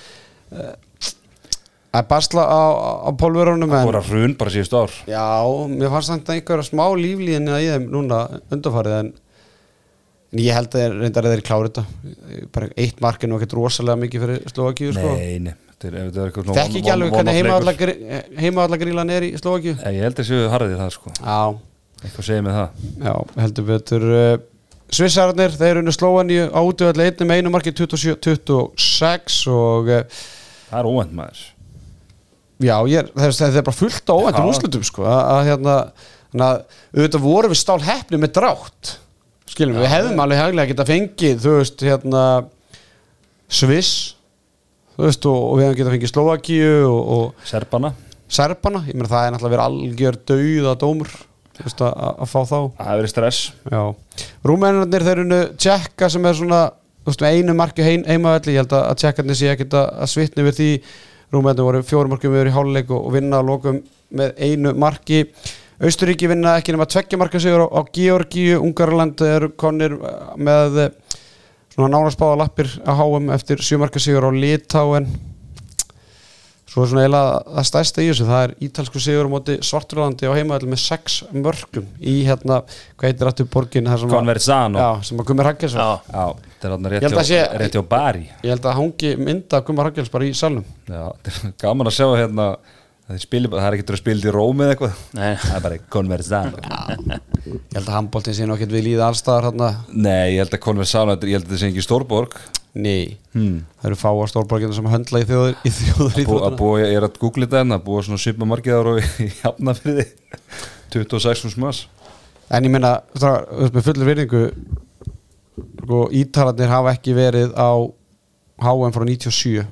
að basla á, á Pólverjunum það voru að hrun bara síðustu ár já, mér fannst þetta einhverja smá líflíðin í þeim núna undanfarið en en ég held að reyndar að þeir klára þetta bara eitt mark er nú ekkert rosalega mikið fyrir Slóvakíu sko. Nei, nei, þetta er eitthvað þekki ekki alveg hvernig heimavallagrílan er í Slóvakíu Ég held að séu harðið það sko Já Eitthvað segir með það Já, heldur betur uh, Svissararnir, þeir unnu Slóvaníu á útivelli einni með einu marki tuttugu og sjö tuttugu og sex og uh, það er óvænt maður Já, ég er, það er bara fullt á óvæntum úrslitum sko að, að hérna, að auðvitað voru við stál heppni með drátt skilum við, við hefðum alveg haglega geta fengið þú veist, hérna Sviss þú veist, og, og við hefum geta fengið Slóvakíu og, og Serbana Serbana, ég meina það er náttúrulega verið algjör dauða dómur þú veist, að, að fá þá Það hefur verið stress Já, Rúmenarnir þeir eru Tjekka sem er svona þú veist, með einu marki heim, heimavelli ég held að, að Tjekkarnir sé ekkert að, að svitna yfir því Rúmenarnir voru fjórum markum yfir í hálfleik og, og vinna að lokum með einu marki Austuríki vinna ekki nema tveggja marka sigur á, á Georgíu, Ungarland eru konir með svona nánarspáða lappir á H M eftir sjö marka sigur á Litáen svo er svona eiginlega það stærsta í þessu, það er ítalsku sigur á móti Svarturlandi á heimavelli með sex mörkum í hérna, hvað heitir aftur borgin Conversano já, sem að Gummi Raggels Já, það er þarna rétti á Bari Ég held að hangi mynda Gummi Raggels bara í salnum Já, þetta er gaman að sjá hérna Það er, spili, það er ekki til að spila í Rómi eða eitthvað Nei. Það er bara Conversano Ég held að handboltinn sé nú ekkert við líða allstaðar hérna. Nei, ég held að Conversano, ég held að það sé ekki stórborg. Nei, hmm. það eru fáa stórborgina sem höndla í þjóður í þjóður í Að búa, ég er að googla þetta en að búa svona svipa margiðar og í Hafnarfirði tuttugu og sex þúsund manns. En ég meina, það, með fullur virðingu sko, Ítalarnir hafa ekki verið á H M frá níutíu og sjö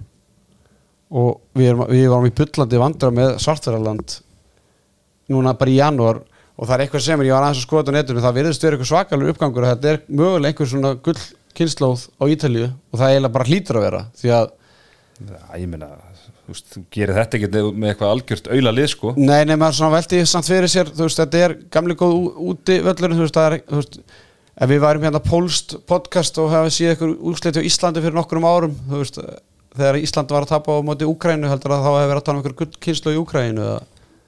og við, erum, við varum í bullandi vandra með Svartfjörðarland núna bara í janúar og það er eitthvað sem er, ég var aðeins að skoða á netinu, það virðist verið eitthvað svakalur uppgangur og þetta er mögulega einhver svona gull kynnslóð á Ítalíu og það eiginlega bara hlýtur að vera því að Já, ég meina, þú veist, þú gerir þetta ekki með eitthvað algjört auðla lið sko. Nei, nei, maður svona velti samt fyrir sér þú veist, þetta er gamli góð úti völlurinn þú veist, það er, þú veist ef við værum hérna pólst podcast og hefum séð eitthvað úrslit á Íslandi fyrir nokkrum árum þú veist, þegar Ísland var að tapa á móti Úkraínu heldur að þá hefur verið að tala um einhver gull kynnslóð í Úkraínu eða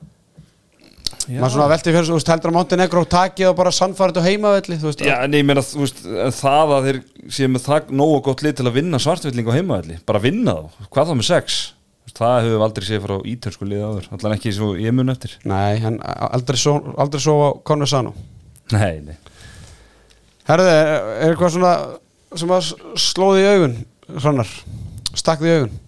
maður svona velti fyrir sig, heldur að Montenegro taki og bara sannfæra þetta heimavelli þú veist, Já, en ég meina, þú veist, það að þeir séu með það nógu gott lið til að vinna Svartfelling á heimavelli, bara vinna þá hvað þá með sex, það hefur við aldrei séð frá ítölsku liði áður, allan ekki svo ég mun eftir. Nei, en aldrei svo, aldrei svo á Conversano. Nei, nei. Herðu, er, er eitthvað svona sem að slóði í augun hrannar, stakk því í augun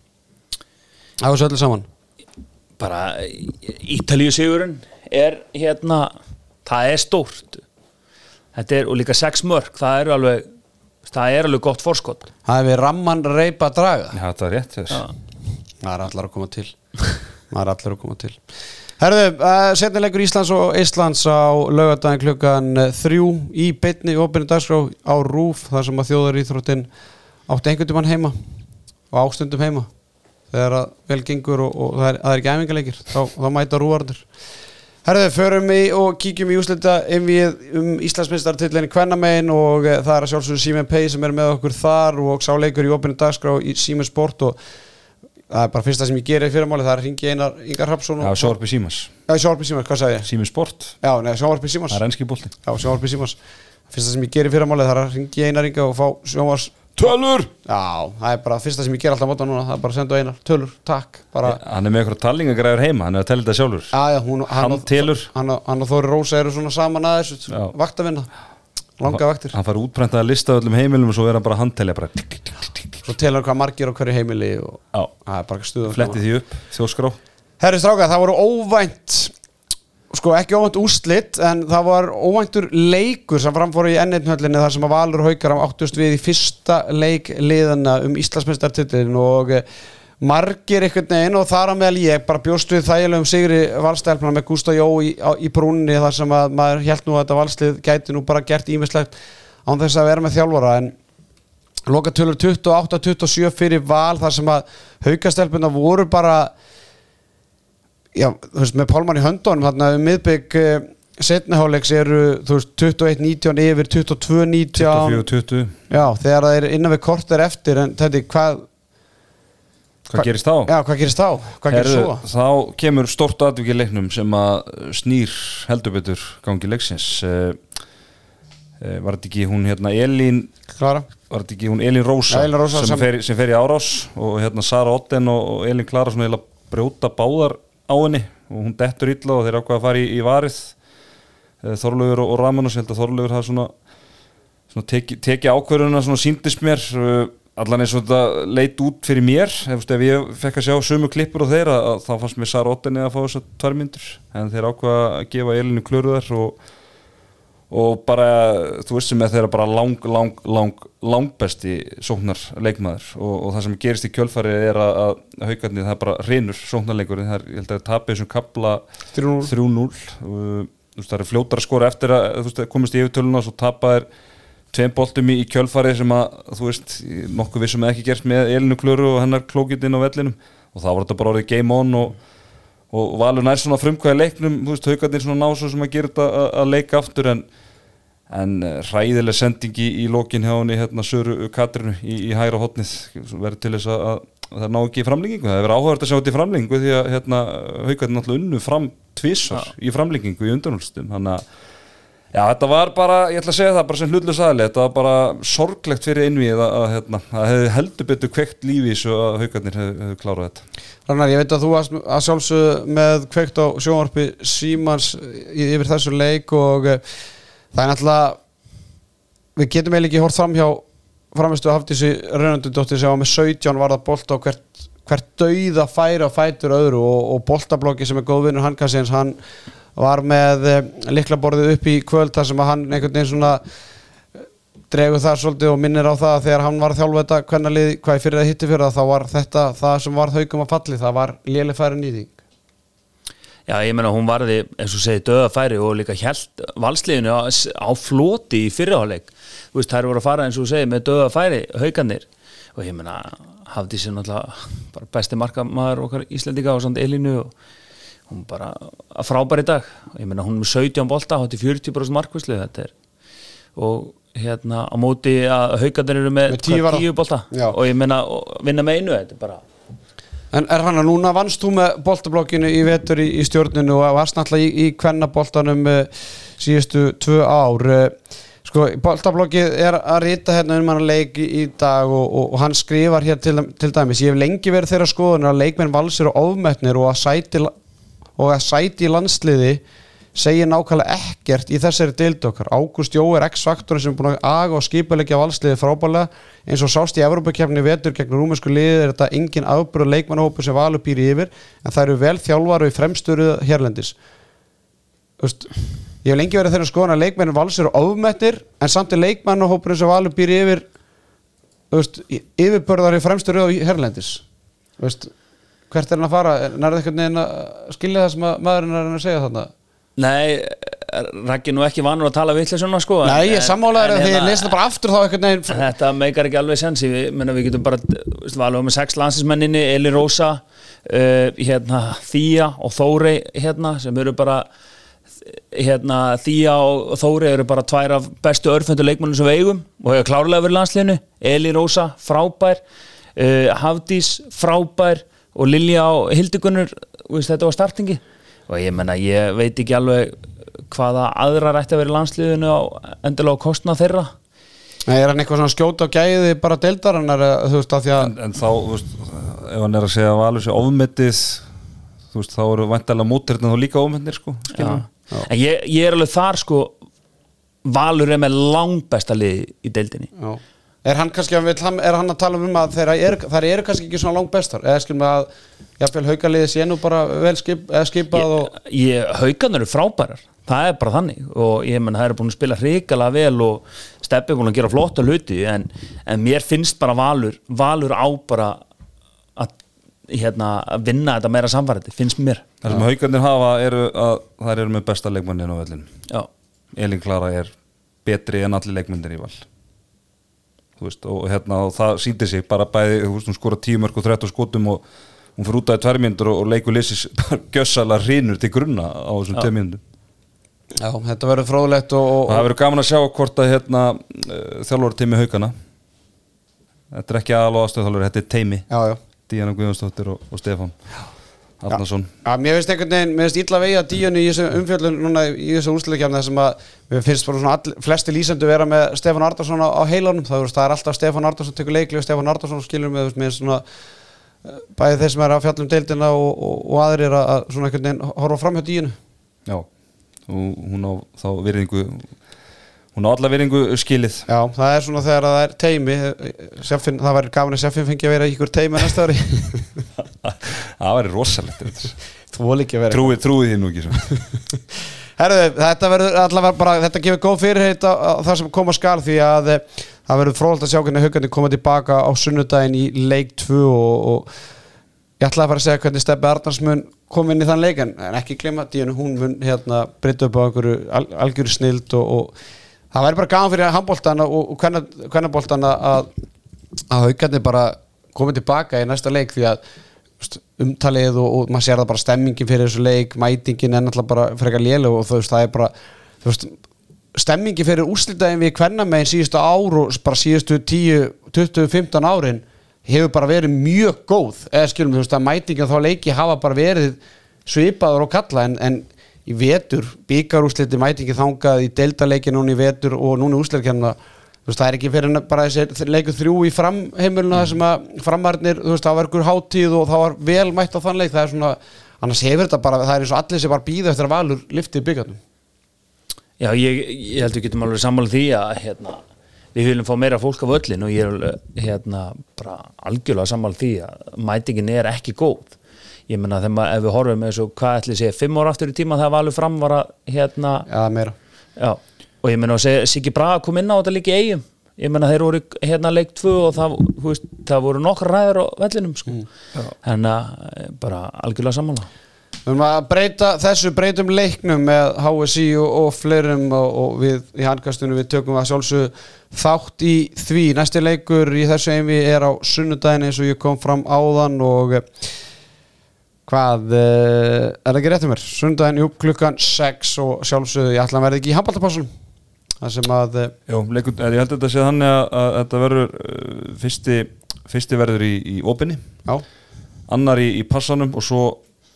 á þessu öllu saman? Bara Ítalíu sigurinn er hérna, það er stórt þetta er, og líka sex mörk það er alveg, það er alveg gott forskot Það er við ramman reypa draga Já, það er rétt þess. Það er allar að koma til Það er allar að koma til Herðu, uh, setni leikur Íslands og Íslands á laugardaginn klukkan þrjú í beinni opinni dagskrá á RÚV þar sem að þjóðaríþróttin átti einhvern tímann heima og ástundum heima þegar að vel gengur og, og það er, það er ekki æfingaleikir þá, þá mæta rúvarnir Herðu, förum í og kíkjum í úrslita um Íslandsmeistaratitilinn kvennamegin og e, það er að sjálfsögðu Símen Pay sem er með okkur þar og sá leikur í opinni dagskrá í Símen Sport og það er bara fyrsta sem ég gerir í fyrramáli það er að hringi Einar Ingar Hrafnsson Já, sjónvarpi Símans. Já, sjónvarpi Símans, hvað sagði ég? Símen Sport. Já, nei, sjónvarpi Símans. Það er enski bolti. Já, sjónvarpi Símans. Fyrsta sem ég gerir í fyrramáli það er að hringi Einar Inga og fá sjónvars Tölur! Já, það er bara fyrsta sem ég ger alltaf móta núna það er bara að senda Einar, tölur, takk bara... ja, Hann er með eitthvað talingagræður heima, hann er að tella þetta sjálfur. Já, já, hún, hann, Hann telur. Hann, hann og Þóri Rósa eru svona saman að þessu Já. vaktavinna, langa vaktir Hann fær útprentaða lista öllum heimilum og svo er hann bara að handtelja bara Svo telur hann hvað margir á hverju heimili og Já. það er bara stuð Fletti því upp, þjóðskrá. Herri stráka, það voru óvænt sko ekki óvænt úrslit en það var óvæntur leikur sem framfór í N einn-höllinni þar sem að Valur og Haukar áttust við í fyrsta leik liðana um Íslandsmeistaratitilinn og margir einhvern veginn og þar á meðal ég bara bjóst við þægilegum sigri valstelpuna með Gústa Jó í, í brúnni þar sem að maður hélt nú að þetta valslið gæti nú bara gert ýmislegt án þess að vera með þjálfara en lokatölur tuttugu og átta til tuttugu og sjö fyrir Val þar sem að Haukastelpuna voru bara já, þú veist, með Pálmann í höndunum þarna um miðbygg uh, seinni hálfleiks eru, þú veist, tuttugu og eitt nítján yfir tuttugu og tvö nítján tuttugu og fjögur tuttugu Já, þegar það er innan við korter eftir en þetta, hvað Hvað hva, gerist þá? Já, hvað gerist þá? Hvað gerist svo? Þá kemur stórt atvik í leiknum sem að snýr heldur betur gangi leiksins uh, uh, Var þetta ekki hún hérna Elín Klara Var þetta ekki hún Elín Rósa, ja, Elín Rósa sem, sem, fer, sem fer í árás og hérna Sara Otten og, og Elín Klara svona eiginlega brjóta báðar á henni og hún dettur illa og þeir ákveða að fara í, í varið Þorlaugur og, og Ramanus, ég held að Þorlaugur hafa svona, svona teki, teki ákvörðuna svona síndist mér allan eins og þetta leit út fyrir mér ef, ef ég fekk að sjá sömu klippur og þeir að, að þá fannst mér Sara Ottenni að fá þessar tvær myndur en þeir ákveða að gefa Elínu klöruðar og og bara, þú veist sem er þeirra bara lang, lang, lang, lang besti sóknar leikmaður og, og það sem gerist í kjölfari er að, að Haukarnir, það er bara reynur sóknarleikur það er, ég held að það tapir þessum kapla þrjú núll og þú veist, það er fljótar að skora eftir að, þú veist, komist í yfirtöluna og svo tapa þær tveim boltum í, í kjölfari sem að, þú veist, nokkuð vissum ekki gert með Elínu Klöru og hennar klókit inn á vellinum og það var þetta bara orðið game on og og Valur nær svona frumkvæði leiknum, þú veist, Haukarnir svona ná svo sem að gera þetta að, að leika aftur en en hræðileg sendingi í, í lokin hjá henni hérna Söru Katrinu í, í hægra hotnið verður til þess að, að það ná ekki í framlengingu það hefur áhugavert að sjá þetta í framlengingu því að hérna Haukarnir náttúrulega unnu fram tvisvar ja. Í framlengingu í undanúrslitum þannig að já, þetta var bara, ég ætla að segja það bara sem hlutlaus aðli, þetta var bara sorglegt fyrir innvíð að, að hérna, það hefði heldur betur kveikt lífi svo að Haukarnir hefði, hefði klárað þetta. Rannar, ég veit að þú varst að sjálfsögðu með kveikt á sjónvarpi Símans yfir þessu leik og það er náttúrulega við getum eiginlega ekki hort fram hjá framistu Hafdísi Rönnundardóttur sem var með sautján varða bolta og hvert, hvert dauða færi á fætur öðru og, og boltablokki sem er góð vinnur handkassins, hann var með eh, lyklaborðið upp í kvöld þar sem að hann einhvern veginn svona dregur það svolítið og minnir á það að þegar hann var að þjálfa þetta hvernig lið, hvað í fyrir að hitti fyrir það, þá var þetta það sem var Haukum að falli, það var léleg færi nýting. Já, ég meina hún varði, eins og segi, döðafæri og líka hélt valsliðinu á, á floti í fyrriháleik. Þú veist, þær voru að fara eins og segi með döðafæri Haukarnir og ég meina hafði sér náttúrulega bara besti markamaður okkar Íslendinga og svona Elínu og hún bara frábær í dag. Ég meina hún með sautján bolta, hátti fjörutíu prósent markvislu þetta er og hérna á móti að Haukarnir eru með, með tíu bolta Já. Og ég meina vinna með einu, þetta er bara En er hann að núna vannst þú með boltablokkinu í vetur í, í stjórninu og varst náttúrulega í, í kvennaboltanum uh, síðustu tvö ár. Uh, sko, boltablokkið er að rita hérna um hann leik í, í dag og, og, og hann skrifar hér til, til dæmis. Ég hef lengi verið þeirra skoðunar að leikmenn Vals eru ofmetnir og að sæti, og að sæti í landsliði segir nákvæmlega ekkert í þessari deild okkar. Ágúst Jó er X-faktorinn sem er búin að aga og skipuleggja Valsliði frábærlega eins og sást í Evrópukeppni vetur gegn rúmensku liði er þetta engin afburða leikmannahópur sem Valur býr yfir en það eru vel þjálfar og í fremstöru hérlendis. Vist, ég hef lengi verið þeirra skoðan að leikmenn Vals eru ofmetnir en samt er leikmannahópurinn sem Valur býr yfir vist, yfirbörðar í fremstöru hérlendis. Vist, hvert er hann að fara? Nærðu eitthvað neginn að skilja það sem að maðurinn er að segja þarna? Nei, Raggi nú ekki vanur að tala vitlega svona sko. Nei, ég sammálaður að því ég lesi það bara aftur þá eitthvað neginn. Þetta meikar ekki alveg sensi, við, menna, við getum bara, við valum með sex landsinsmenninni, Elín Rósa, uh, hérna, Þía og Þórey, hérna, sem eru bara, hérna, Þía og Þórey eru bara tvær af bestu örfendu leikmönnum sem við eigum og hefur klárlega verið landsliðinu, Elín Rósa, frábær, uh, Hafdís, frábær og Lilja og Hildigunnur, þetta var startingi. Og ég menna, ég veit ekki alveg hvaða aðrar ætti að vera í landsliðinu á endilega á kostnað þeirra. Nei, er hann eitthvað svona skjóta á gæði bara deildarinnar, þú veist, að því að... En, en þá, þú veist, ef hann er að segja að Valur sé ofmetið, þú veist, þá eru væntanlega mótherinn þá líka ofmetnir, sko. Já. Já. En ég, ég er alveg þar, sko, Valur er með langbesta lið í deildinni. Já. Er hann kannski að, er hann að tala um að þeirra er, þær eru kannski ekki svona langbestar eða skilum að jafnvel Haukaliðið sé nú bara vel skip, skipað og... Haukarnir eru frábærar, það er bara þannig og ég menn það eru búin að spila hrikalega vel og Stebbi er búin að gera flotta hluti en, en mér finnst bara Valur Valur á bara að, hérna, að vinna þetta meira samfærandi, finnst mér. Það sem Haukarnir hafa eru að þær eru með besta leikmannin á vellinu. Já. Elín Klara er betri en allir leikmennir í Val. Veist, og, hérna, og það sýndi sig bara bæði, þú veist, hún skora tíu mörk og þrettán skotum og hún fyrir út af tvær mínútur og, og leikur liðsins gjössalega hrynur til grunna á þessum tveim mínútum. Já, þetta verður fróðlegt og, og það verður gaman að sjá hvort að hérna, þjálfarateimi Haukana þetta er ekki aðal og aðstöðþjálfari, þetta er teimi. Já, já. Díana Guðjónsdóttir og, og Stefán Arnarsson. Já, mér finnst einhvern veginn, mér finnst illa vegi að Díanu í þessu umfjöllun núna í þessu úrslitakeppni þar sem að mér finnst bara svona all, flesti lýsendur vera með Stefán Arnarsson á, á heilanum, það, það er alltaf Stefán Arnarsson tekur leikli og Stefán Arnarsson skilur með, með svona bæði þeir sem er að fjalla um deildina og, og, og aðrir að, að svona einhvern veginn horfa fram hjá Díanu. Já, og hún á þá virðingu hún á alla virðingu skilið. Já, það er svona þegar það er teimi Seffin, það væri gaman að Seffin fengi að vera í ykkur teimi næsta ári. Það væri rosalegt. Þú vol ekki að vera trúið, trúið því nú ekki. Herðu, þetta verður allavega bara, þetta gefur góð fyrirheit á, á það sem koma skal því að það verður fróðlegt að sjá hvernig Haukarnir koma tilbaka á sunnudaginn í leik tvö og, og ég ætlaði að fara að segja hvernig Stebbi Arnars mun kom inn í þann leik en ekki gleyma Díanu, hún mun hérna breyta upp á einhverju al, algjöru snild og, og það væri bara gaman fyrir handboltana og, og kvennaboltana að, að Haukarnir bara komið tilbaka í næsta leik því að umtalið og, og maður sér það bara stemmingin fyrir þessu leik, mætingin er náttúrulega bara frekar léleg og þú veist það er bara þú veist, stemmingin fyrir úrslitaðin við kvennamegin síðustu ár og bara síðustu tíu, tuttugu, fimmtán árin hefur bara verið mjög góð eða skilum þú veist að mætingin þá leiki hafa bara verið svipaður og kalla en, en í vetur, bikarúrsliti mætingin þangað í deildaleiki núna í vetur og núna í úrslitakeppnina þú veist, það er ekki fyrir bara þessi leikur þrjú í framheimiluna mm. sem að framarnir, þú veist, það var einhver hátíð og það var vel mætt á þann leik, það er svona annars hefur þetta bara, það er eins og allir sem bara býða eftir að Valur lyfti byggarnum. Já, ég, ég held við getum alveg sammála því að hérna, við viljum fá meira fólk af öllin og ég er hérna, bara algjörlega sammála því að mætingin er ekki góð. Ég meina þegar maður, ef við horfum eins og hvað ætli segja, fimm ára aftur í tíma þegar Valur Fram var að hérna, Já, meira. Já, og ég meina að Siggi Braga kom inn á þetta líka í Eyjum. Ég meina þeir voru hérna leik tvö og það, veist, það voru nokkra ræður á vellinum sko. Mm. En bara algjörlega sammála. Við erum að breyta þessu, breytum leiknum með H S I og, og fleirum og, og við í handkastunum við tökum að sjálfsög þátt í því. Næsti leikur í þessu einví er á sunnudaginn eins og ég kom fram áðan og hvað, er það ekki rétt um mér? Sunnudaginn, jú, klukkan sex og sjálfsög ég ætla að verða ekki í handboltapássunum. Það sem að... Jó, leikur, ég held að þetta sé þannig að, að þetta verður uh, fyrsti, fyrsti verður í, í opinni, Já. Annar í, í passanum og svo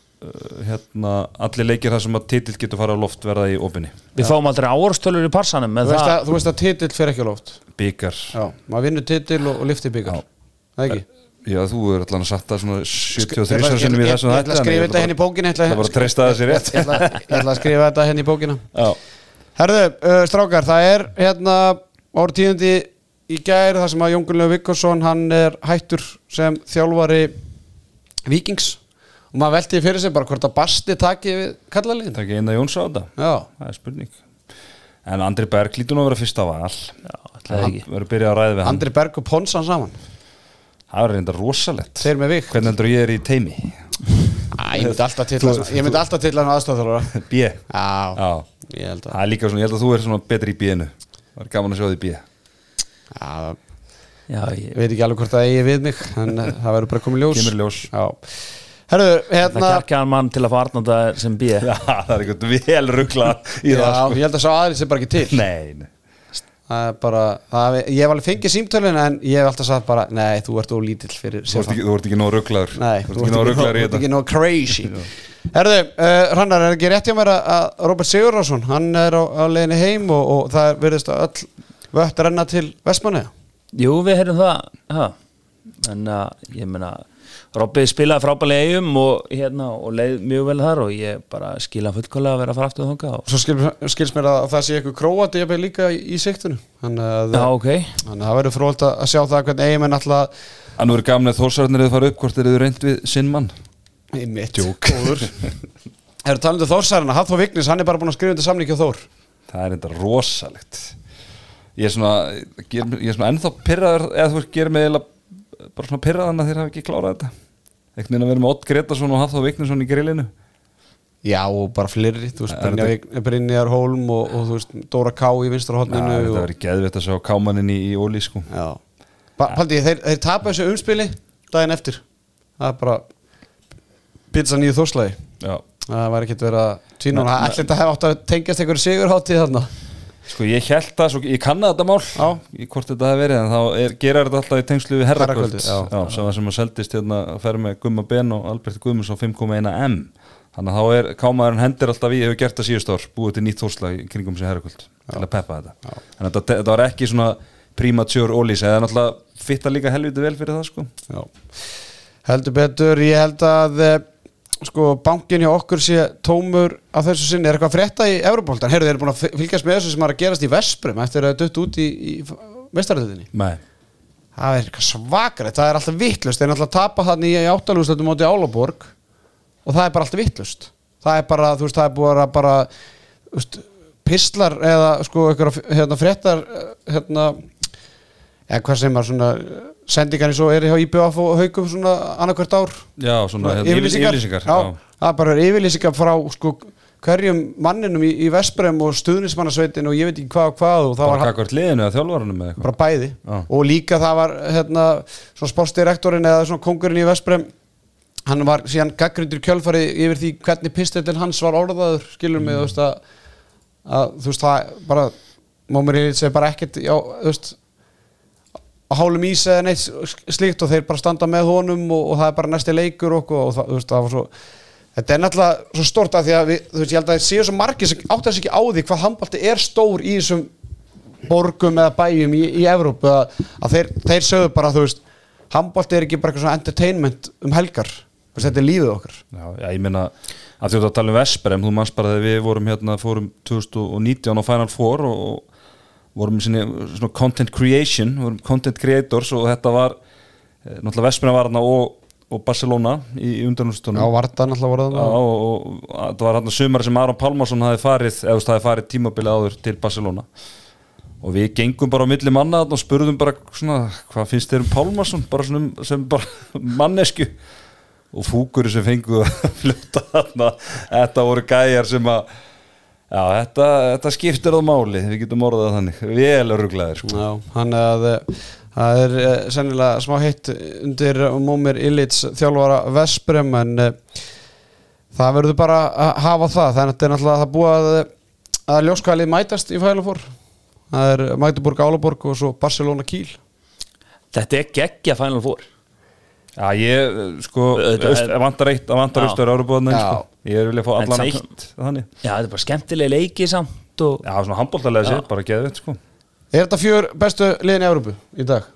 hérna, allir leikir þar sem að titill getur fara á loft verða í opinni. Við fáum aldrei árstölur í passanum þú veist, að, þú veist að titill fer ekki á loft byggar. Já, maður vinnur titill og, og liftir byggar. Það ekki? Já, þú er allan að satta svona sjötíu og þrjú sinnum í þessum þetta. Ég ætla að skrifa þetta henni í bókina. Það var að treysta þessi rétt. Ég ætla, ég ætla að skrifa þetta henni í bókina. Já. Herðu, uh, strákar, það er hérna ártíðandi í gær þar sem að Jón Gunnlaugur Viggósson, hann er hættur sem þjálfari Víkings. Og maður velti fyrir sig bara hvort að Basti taki við kallaliðin. Taki inn að Jóns á þetta. Já. Það er spurning. En Andri Berg lítur nú að vera fyrsta val. Já, það ekki. Verður byrjað að ræða við hann. Andri Berg og Ponsan saman. Það verður reynda rosalegt. Þeir með Vík. Hvernig heldur ég er í teimi? Æ, ég myndi alltaf titla ég myndi alltaf titla hann aðstofþjálfara. B. Já. Já. Ég held að. Það er líka svona, ég held að þú er svona betri í B-inu. Það er gaman að sjá því B. Já. Já, ég veit ekki alveg hvort það eigi við mig, en það verður bara komið ljós. Kemur ljós. Já. Herðu, hérna Það er ekki hann mann til að fara Arnónda sem B. Já, það er eitthvað vel ruglað í Já, það sko. ég held að sá aðrið sem bara ekki til. Nei, nei. Það er bara, það, ég hef alveg fengið símtölun en ég hef alltaf sagt bara, nei, þú ert ólítill fyrir Þú ert ekki, þú ert ekki nóg rugglaður. Nei, þú ert ekki nóg rugglaður í þú ert þetta. ekki nóg crazy. Herðu, uh, Hrannar, er ekki rétt hjá mér að Róbert Sigurðarsson, hann er á, á leiðinni heim og, og það er virðist að öll vött renna til Vestmannaeyja? Jú, við heyrum það, ha. En uh, ég meina Robby spilaði frábærlega í Eyjum og, hérna, og leið mjög vel þar og ég bara skila fullkomlega að vera að fara aftur þangað. Svo skil, skils mér að það sé eitthvað Króati ég beð líka í, í siktinu. Þannig að, Já, okay. þannig að það verður fróðilegt að sjá það hvernig Eyjamenn alltaf... En nú er gaman að Þórsararnir eða fara upp, hvort er þið reynd við sinn mann? Í mitt. Djók. Góður. Erum talandi Þórsararna, Hafþór Vignis, hann er bara búin að skrifa undir samning hjá Þór. Það er enda rosalegt. Ég er svona, ég er svona ennþá pirraður, eða þú veist, gerir mig eiginlega bara svona pirraðan að þeir hafa ekki klárað þetta. Ekkert að vera með Ott Gretarsson og Hafþór Vignisson í grillinu. Já, og bara fleiri, þú veist, Brynjar Hólm og, og þú veist, Dóra Ká í vinstra horninu. Já, þetta verið geðveitt að sjá Kámaninn í, í Óli, sko. Já. Paldi, þeir, þeir tapa þessu umspili daginn eftir. Það er bara pizza nýju Þórslægi. Já. Það var ekkert verið að týna hún. Það ætli þetta hefði átt að tengjast einhverju sigurhátíð þarna. Sko ég held það, svo, ég kanna þetta mál já. Í hvort þetta hefði verið, en þá er, gerir þetta alltaf í tengslu við herrakvöld já, já, sem, sem að seldist hérna að ferja með Gumma Ben og Albert Guðmunds á fimm komma einn M. Þannig að þá er kámaðurinn hendir alltaf í, hefur gert það síðust ár, búið til nýtt Þórslag í kringum sem herrakvöld til að peppa þetta. Já. En þetta, þetta var ekki svona premature ólýs, eða náttúrulega fitta líka helviti vel fyrir það sko. Já. Heldur betur, ég held að sko bankin hjá okkur sé tómur á þessu sinni. Er eitthvað frétta í Evrópuboltan? Heyrðu, þeir eru búin að fylgjast með þessu sem er að gerast í Vesprum eftir að dutt út í, í meistaradeildinni. Nei. Það er eitthvað svakalegt, það er alltaf vitlaust. Þeir er alltaf að tapa þarna í áttalúrslitum móti Álaborg og það er bara alltaf vitlaust. Það er bara, þú veist, það er búin að bara þú veist, pistlar eða sko eitthvað hérna fréttar hérna eða hvað sem er svona sendingarnir svo er hjá I B F og Haukum svona annarkvært ár. Já, svona hérna, yfirlýsingar. Já, já. Það er bara yfirlýsingar frá sko hverjum manninum í, í Vestbrem og stuðnismannasveitin og ég veit ekki hvað og hvað og það bara var kakvart liðinu eða þjálfarunum eða eitthvað. Bara bæði. Já. Og líka það var hérna svona sportsdirektorinn eða svona kóngurinn í Vestbrem. Hann var síðan gagnrýndur kjölfarið yfir því hvernig pistillinn hans var orðaður, skilur mig, mm. þú veist að, að þú veist það bara má mér í segja bara ekkert já, þú veist að hálum ís eða neitt slíkt og þeir bara standa með honum og, og það er bara næsti leikur og, og það, þú veist, það var svo þetta er náttúrulega svo stórt að því að við, þú veist, ég held að það séu svo margir sem átt þess ekki á því hvað handbolti er stór í þessum borgum eða bæjum í, í Evrópu að, að þeir, þeir sögðu bara, þú veist handbolti er ekki bara eitthvað svona entertainment um helgar þetta er lífið okkar. Já, já, ég meina að því að tala um Vesprem, þú manns bara þegar við vorum hérna, fórum tvö þúsund og nítján á Final Four og vorum í sinni, svona content creation, vorum content creators og þetta var, náttúrulega Vesprem var hérna og, og Barcelona í, í undanúrslitunum. Já, Varda náttúrulega voru þarna. Já, og, og það var hérna sumar sem Aron Pálmarsson hafi farið, eða það hafi farið tímabilið áður til Barcelona. Og við gengum bara á milli manna og spurðum bara svona, hvað finnst þér um Pálmarsson, bara svona sem bara mannesku og fúkur sem fengu að fljóta þarna, þetta voru gæjar sem að, já, þetta, þetta skiptir á máli, við getum orðað þannig, vel öruglegaðir sko. Já, hann að það er sennilega smá heitt undir Momir Ilic þjálfara Vesprem, en það verður bara að hafa það, þannig að þetta er náttúrulega það búið að, að ljóskælið mætast í Final Four. Það er Magdeburg, Álaborg og svo Barcelona Kiel. Þetta er geggja Final Four. Já, ég, sko, aust, vantar eitt, vantar austur árubóðan, sko. Ég er vilja að fá allan samt, eitt, þannig. Já, þetta er bara skemmtilega leiki samt og... Já, svona handboltalega sér, bara geðveitt, sko. Er þetta fjör bestu liðin í Evrópu í dag?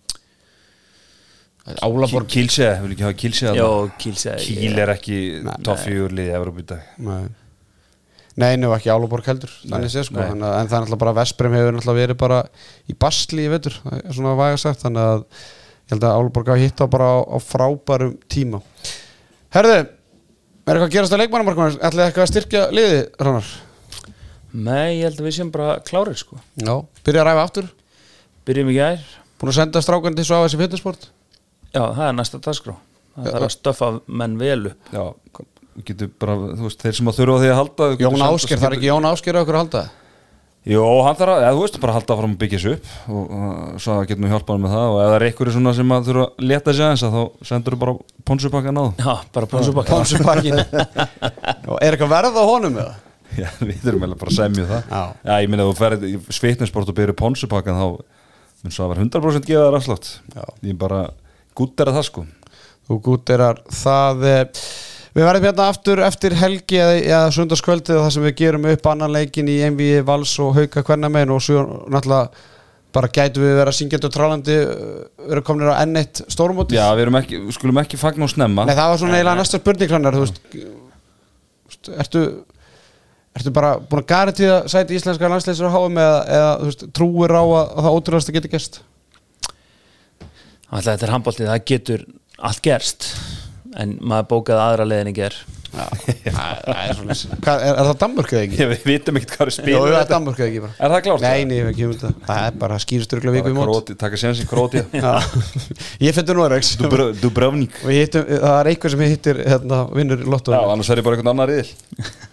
Álaborg. Kielce, vil ekki hafa Kielce að Já, það? Kielce. Kiel er ekki topp fjör liðið í Evrópu í dag. Nei. Nei, nú ekki Álaborg heldur, þannig sé sko, en það er náttúrulega bara Vesprem hefur náttúrulega verið bara í basli í vetur, það er svona væga sagt, þannig að ég held að Álaborg hafi hitta bara á, á frábærum tíma. Herðu, er eitthvað að gerast á leikmannamarkaðnum? Ætlaði eitthvað að styrkja liðið, Rannar? Nei, ég held að við séum bara klárir sko. Já, byrja að ræfa aftur. Byrjum í gær. Búin að senda strákandi svo á þessi fitnessport? Já, það er næsta dagskrá. Það þarf að stöffa menn vel upp. Já, getur bara, þú veist, þeir sem að þurfa því að halda Jón Ásgeir, þarf ekki Jón Ásgeir okkur að halda það? Jó, hann þarf að, eða, þú veist, bara halda fram að byggja þessu upp og uh, svo getur nú hjálpað með það og ef það er einhverju svona sem að þurfa að leta sig aðeins þá sendur þú bara pónsupakkan á Já, bara pónsupakkan Pónsupakkin Og er eitthvað verð á honum eða? Já, við þurfum eða bara að semja það Já, Já ég minna, ef þú ferð í svitnesport og byrju pónsupakkan þá mun svo að vera hundrað prósent gefa þér afslátt Ég bara gútterar það sko Þú gútterar það Við verðum hérna aftur eftir helgi eða, eða sundarskvöldið þar sem við gerum upp annan leikin í N B A Vals og Hauka Kvennamenn og svo náttúrulega bara gætum við vera syngjandi og trálandi vera komnir á enn eitt stórmóti. Já, við, ekki, við skulum ekki fagna og snemma. Nei, það var svona eiginlega næsta spurning hrannar, þú veist, ertu, ertu bara búin að garantíða sæti íslenska landsleisur á H M eða, eða þú veist, trúir á að, að það ótrúlegasta geti gerst? Alltaf þetta er handboltið, það getur allt gerst. En maður bókaði aðra leiðin í ger. Já, það er svona. Er, er það Danmörk eða ekki? Já, við vitum ekkert hvað er spil. Jó, það er Danmörk eða ekki bara. Er það klárt? Nei, nei, ekki um þetta. Það er bara skýrst örgulega viku í mót. Taka séns í Króti. Ég fyndur Noregs. Dubrovnik. Og hittum, það er einhver sem hittir hérna, vinnur lotto. Já, annars er ég bara einhvern annar riðil.